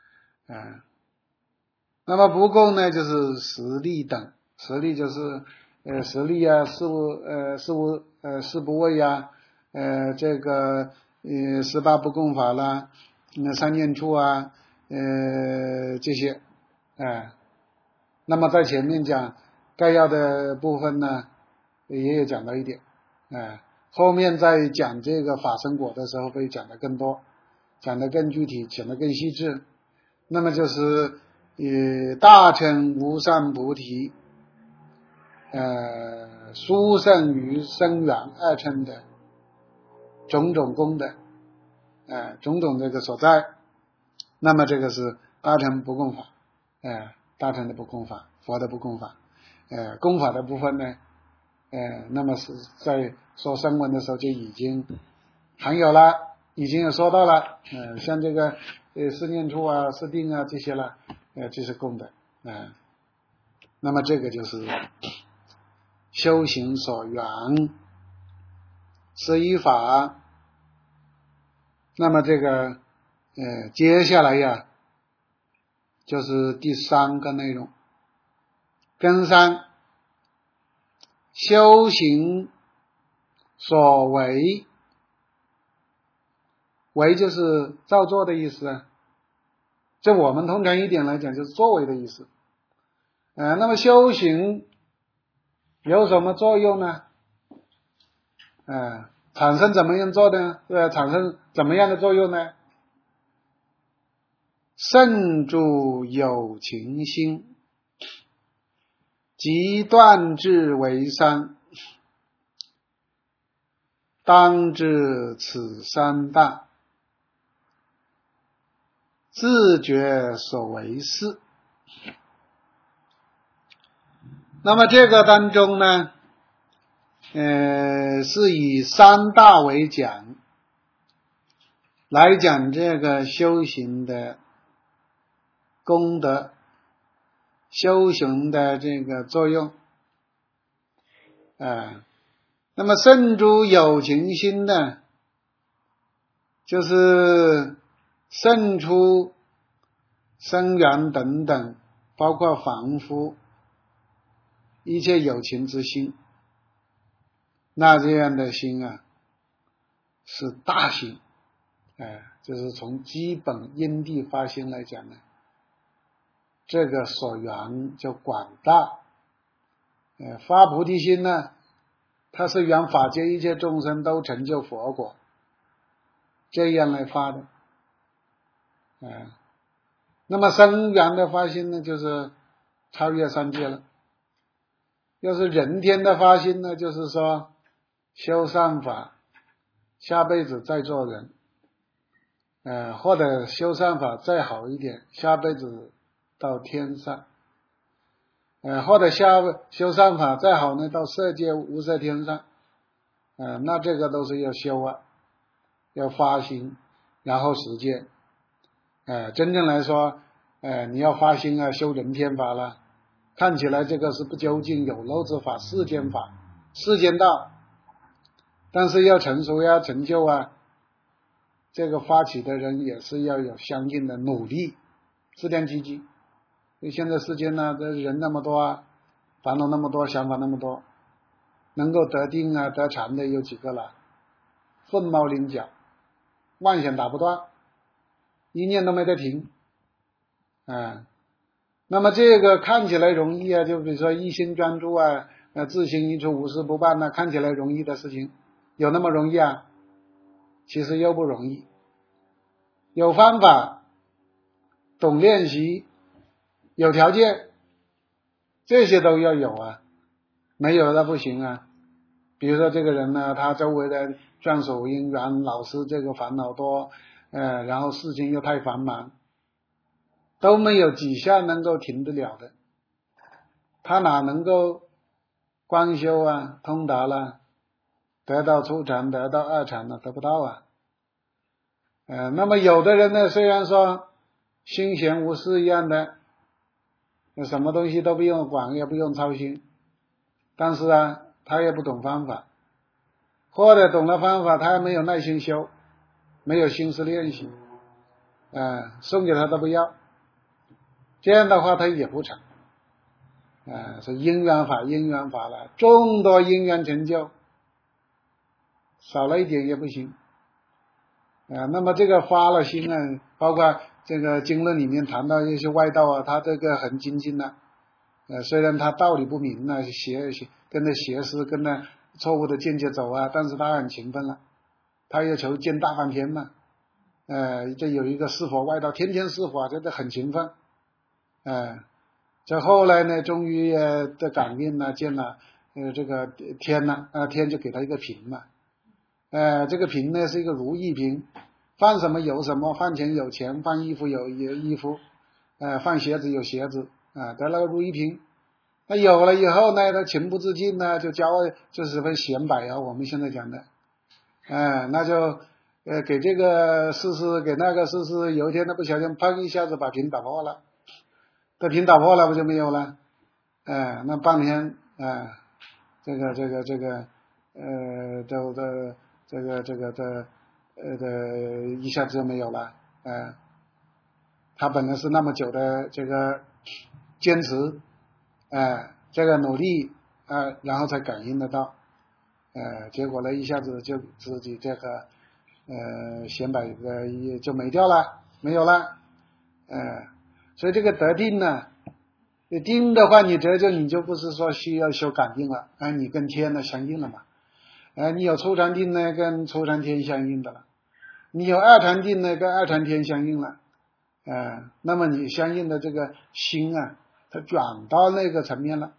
那么不共呢，就是实力等，实力就是实力四不畏这个18不共法啦，三念处这些，那么在前面讲概要的部分呢，也有讲到一点，后面在讲这个法身果的时候会讲得更多，讲得更具体，讲得更细致。那么就是大乘无上菩提，殊胜于声缘2乘的种种功德，种种这个所在。那么这个是大乘不共法，大乘的不共法，佛的不共法，共法的部分呢，那么是在说声闻的时候就已经含有了，已经有说到了，像这个四念处四定这些了，这是共的，那么这个就是修行所缘11法。那么这个接下来就是第3个内容，根3，修行所为，为就是造作的意思这我们通常一点来讲就是作为的意思，那么修行有什么作用呢？产生怎么样做呢？产生怎么样的作用呢？慎住有情心，即断智为3，当知此3大，自觉所为事。那么这个当中呢，是以3大为讲，来讲这个修行的功德，修行的这个作用，那么慎诸有情心呢，就是慎出生缘等等，包括凡夫一切有情之心，那这样的心是大心，就是从基本因地发心来讲呢，这个所缘就广大，发菩提心呢，它是缘法界一切众生都成就佛果，这样来发的，那么生缘的发心呢，就是超越3界了。要是人天的发心呢，就是说修善法，下辈子再做人，或者修善法再好一点，下辈子到天上，或者修善法再好呢，到色界无色天上，那这个都是要修要发心，然后实践，真正来说，你要发心修人天法了，看起来这个是不究竟，有漏之法，世间法，世间道，但是要成熟成就这个发起的人也是要有相应的努力，质量积极。因为现在世间这人那么多烦恼那么多，想法那么多，能够得定得禅的有几个了？凤毛麟角，妄想打不断，一念都没得停， 那么这个看起来容易啊，就比如说一心专注啊，自行一处无事不办啊，看起来容易的事情，有那么容易啊？其实又不容易。有方法，懂练习，有条件，这些都要有啊，没有的不行啊。比如说这个人呢，他周围的眷属因缘老是这个烦恼多，然后事情又太繁忙，都没有几下能够停得了的，他哪能够观修啊，通达了，得到初禅，得到二禅呢？得不到啊。那么有的人呢，虽然说心闲无事一样的，什么东西都不用管，也不用操心，但是啊，他也不懂方法，或者懂了方法，他还没有耐心修，没有心思练习，送给他都不要，这样的话他也不成。是因缘法，因缘法了，众多因缘成就，少了一点也不行。那么这个发了心啊，包括这个经论里面谈到一些外道啊，他这个很精进了，虽然他道理不明啊，跟着邪师跟着错误的见解走啊，但是他很勤奋了，他要求见大梵天嘛，这有一个释佛外道，天天释佛，这个很勤奋，这后来呢，终于的感应呢，见了这个天呢，天就给他一个瓶嘛，这个瓶呢是一个如意瓶，放什么有什么，放钱有钱，放衣服有衣服，放鞋子有鞋子，得了个如意瓶。那有了以后呢，他情不自禁呢，就十分显摆啊，我们现在讲的，那就给这个试试，给那个试试，有一天他不小心砰一下子把瓶打破了，这瓶打破了不就没有了？那半天这个一下子就没有了，他本来是那么久的这个坚持，这个努力，然后才感应得到，结果呢一下子就自己这个显摆的就没掉了，没有了，所以这个得定呢，你定的话，你你就不是说需要修感应了，你跟天呢相应了嘛，你有初禅定呢，跟初禅天相应的了，你有二禅定呢，跟二禅天相应了，那么你相应的这个心啊，它转到那个层面了，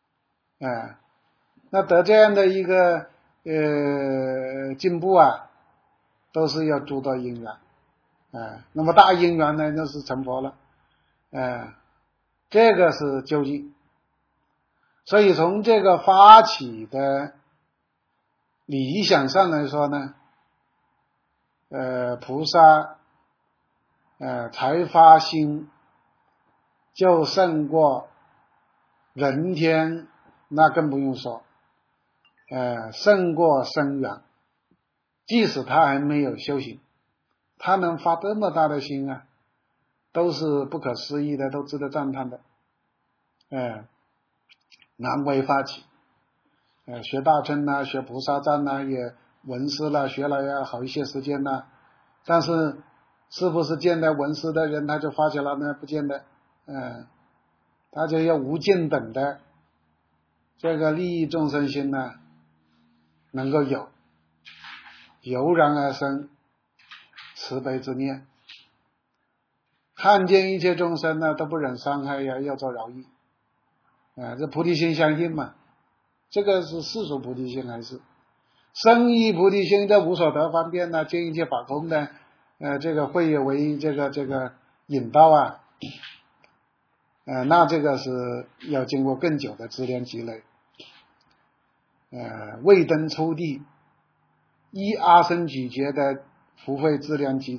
那得这样的一个进步啊，都是要诸多因缘，那么大因缘呢，那是成佛了，这个是究竟。所以从这个发起的理想上来说呢，菩萨才发心就胜过人天，那更不用说，胜过生缘，即使他还没有修行，他能发这么大的心啊，都是不可思议的，都值得赞叹的，难为发起，学大乘啊，学菩萨藏啊，也闻思了，学了要好一些时间了，但是是不是见到闻思的人他就发起了呢？不见得，他就要无间等的这个利益众生心呢，能够有油然而生慈悲之念，看见一切众生呢都不忍伤害呀，要做饶益，这菩提心相应嘛，这个是世俗菩提心还是生意菩提心？这无所得方便呢，见一切法空的，这个会为这个引导啊，那这个是要经过更久的资粮积累，未登初地，依阿僧祇劫的福慧资粮集，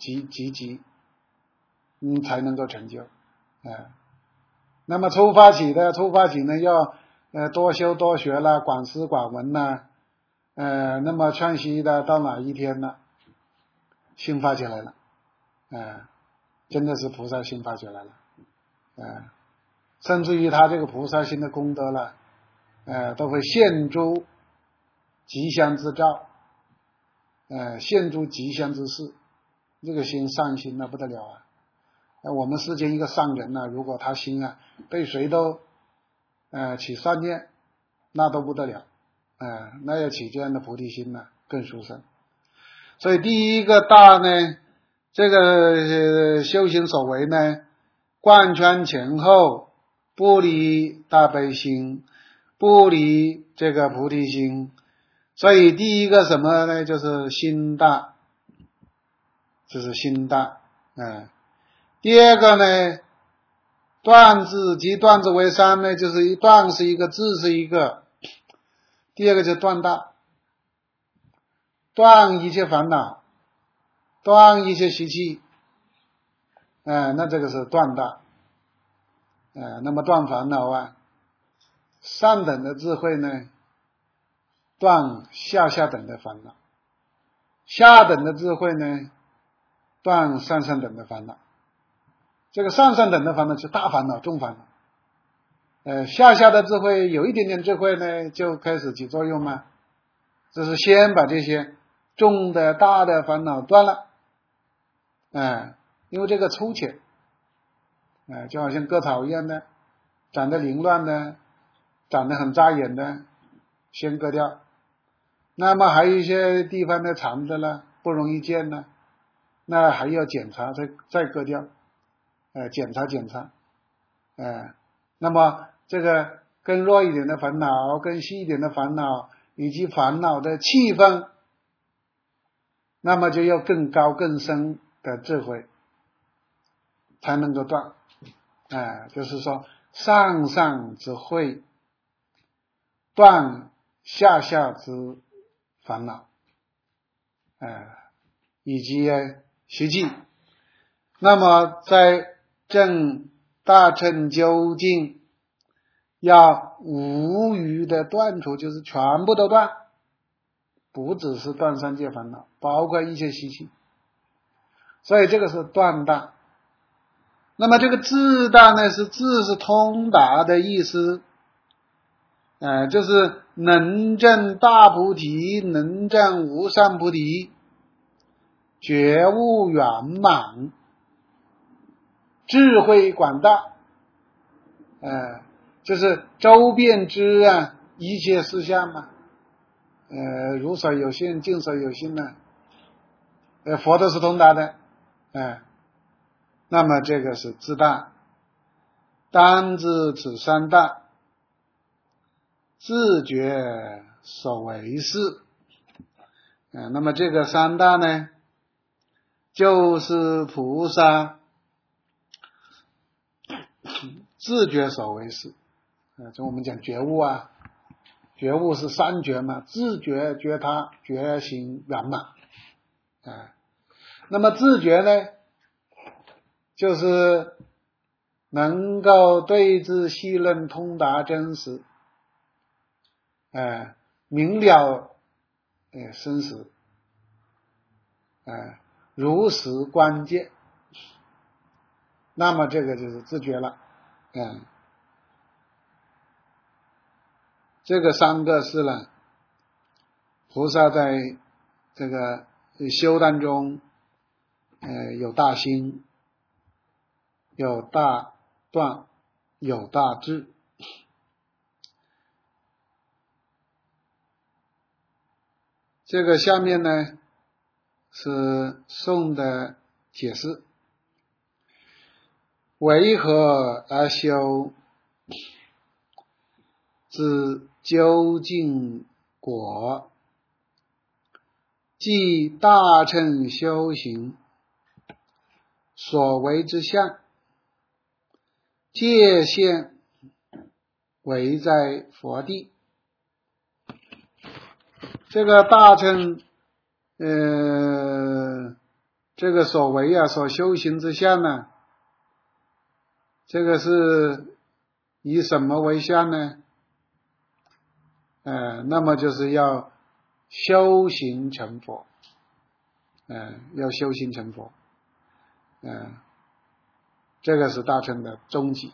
才能够成就，那么初发起呢，要多修多学了，广思广闻了，那么劝息的到哪一天呢，心发起来了，真的是菩萨心发起来了，甚至于他这个菩萨心的功德了，都会现诸吉祥之兆，现诸吉祥之事，这个心上心了不得了啊， 我们世间一个善人呢，如果他心啊对谁都起善念，那都不得了，那要起这样的菩提心呢更殊胜。所以第一个大呢，这个修行所为呢，贯穿前后，不离大悲心，不离这个菩提心。所以第一个什么呢，就是心大，就是心大。第二个呢，断字即断字为三呢，就是断是一个，字是一个。第二个就是断大，断一切烦恼，断一切习气，那这个是断大。那么断烦恼啊，上等的智慧呢，断下等的烦恼，下等的智慧呢，断上等的烦恼。这个上等的烦恼是大烦恼、重烦恼，下的智慧有一点点智慧呢，就开始起作用嘛。这是先把这些重的大的烦恼断了，因为这个粗浅，就好像割草一样的，长得凌乱的，长得很扎眼的，先割掉。那么还有一些地方呢长的了，不容易见呢，那还要检查再割掉，检查，那么这个更弱一点的烦恼，更细一点的烦恼，以及烦恼的气氛，那么就要更高更深的智慧才能够断。就是说上之慧，断下之烦恼，以及习气。那么在证大乘究竟，要无余的断除，就是全部都断，不只是断三界烦恼，包括一切习气。所以这个是断大。那么这个智大呢，智是通达的意思，就是能证大菩提，能证无上菩提，觉悟圆满，智慧广大，就是周遍知一切事项嘛，如所有性，尽所有性呢，佛都是通达的，那么这个是智大。当知此三大，自觉所为事。那么这个三大呢，就是菩萨自觉所为事。就我们讲觉悟觉悟是三觉嘛，自觉、觉他、觉行圆满。那么自觉呢，就是能够对治细论通达真实，明了生死，如实关键，那么这个就是自觉了。这个三个是呢，菩萨在这个修当中有大心，有大断，有大智。这个下面呢是颂的解释，为何而修之究竟果，即大乘修行所为之相，界限为在佛地。这个大乘这个所为所修行之相呢，这个是以什么为相呢？那么就是要修行成佛，要修行成佛，这个是大乘的终极。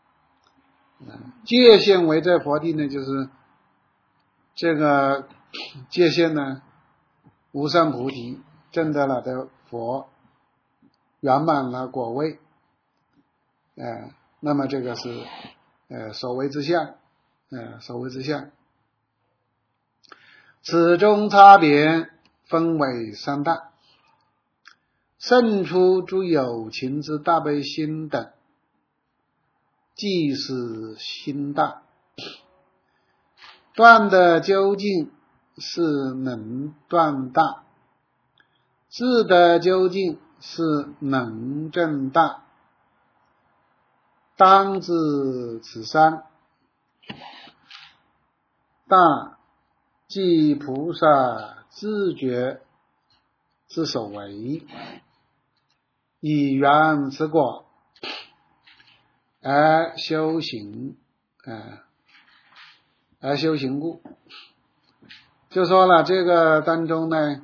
界限为在佛地呢，就是这个界限呢，无上菩提证得了的佛，圆满了果位， 那么这个是所谓之相，所谓之相。此中差别分为三大：胜出诸有情之大悲心等，即是心大。断的究竟是能断大，智的究竟是能证大。当知此三，大即菩萨自觉之所为，以缘此果而修行，而修行故。就说了这个当中呢，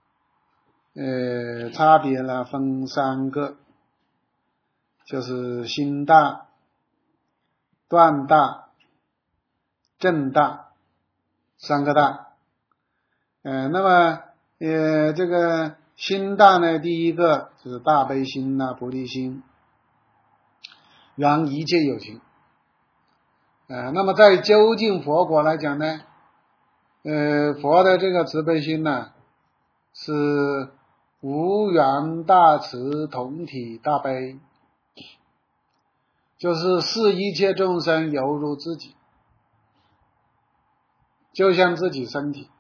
差别呢分三个，就是心大、断大、正大，三个大。那么这个心大呢，第一个就是大悲心呐、菩提心，缘一切有情。那么在究竟佛果来讲呢，佛的这个慈悲心呢，是无缘大慈同体大悲，就是视一切众生犹如自己，就像自己身体。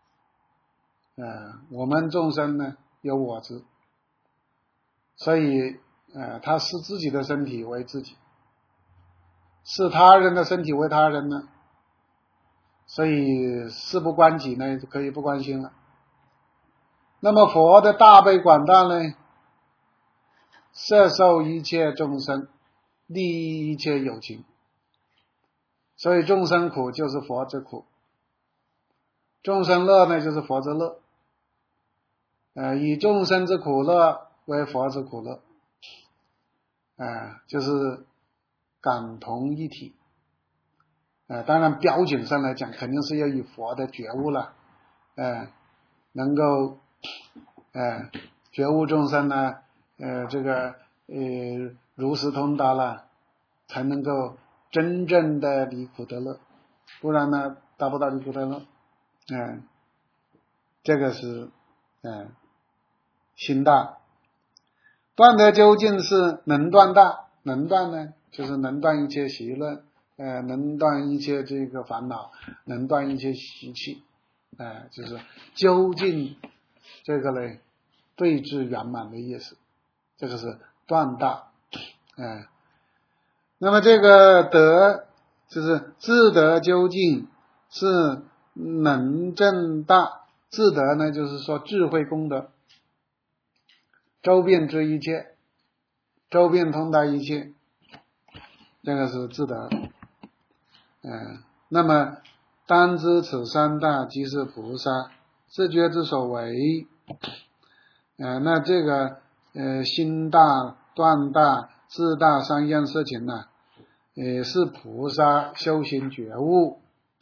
我们众生呢有我执，所以他视自己的身体为自己，视他人的身体为他人呢，所以事不关己呢就可以不关心了。那么佛的大悲广大呢，摄受一切众生，利益一切有情，所以众生苦就是佛之苦，众生乐呢就是佛之乐，以众生之苦乐为佛之苦乐，就是感同一体。当然标准上来讲肯定是要以佛的觉悟了，能够觉悟众生呢，这个如实通达了，才能够真正的离苦得乐，不然呢达不到离苦得乐。这个是心大。断的究竟是能断大，能断呢就是能断一切习论，能断一切这个烦恼，能断一切习气，就是究竟这个呢对治圆满的意思，这个是断大。那么这个德就是智德究竟是能证大，智德呢就是说智慧功德，周遍知一切，周遍通达一切，这个是智德。那么当知此三大即是菩萨自觉之所为。那这个心大、断大、智大三样事情呢，是菩萨修行觉悟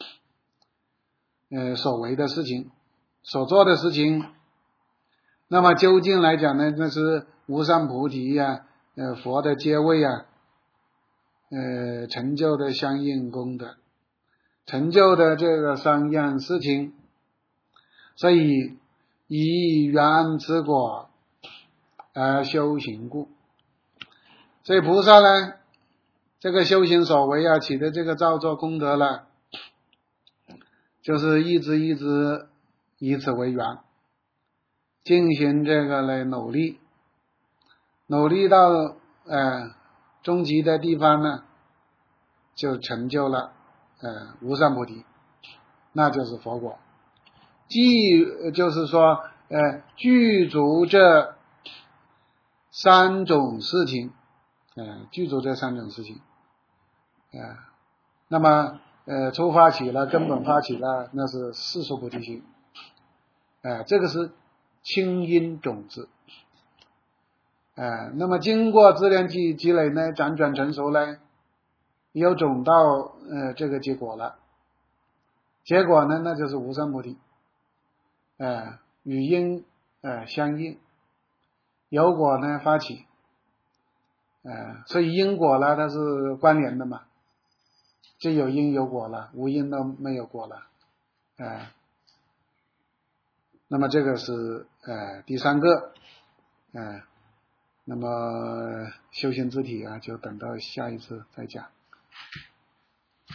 所为的事情，所做的事情。那么究竟来讲呢，那是无上菩提呀，佛的阶位呀，成就的相应功德，成就的这个三样事情，所以以缘此果而修行故。所以菩萨呢，这个修行所为啊，起的这个造作功德了，就是一直以此为缘，进行这个来努力到终极的地方呢，就成就了无上菩提，那就是佛果。就是说具足这三种事情，具足这三种事情，那么初发起了，根本发起了，那是世俗菩提心，这个是清因种子，那么经过资粮积累呢，辗转成熟呢，有种到这个结果了，结果呢那就是无上菩提，与因相应，有果呢发起， 所以因果呢它是关联的嘛，就有因有果了，无因都没有果了。那么这个是第三个。那么修行之体啊，就等到下一次再讲。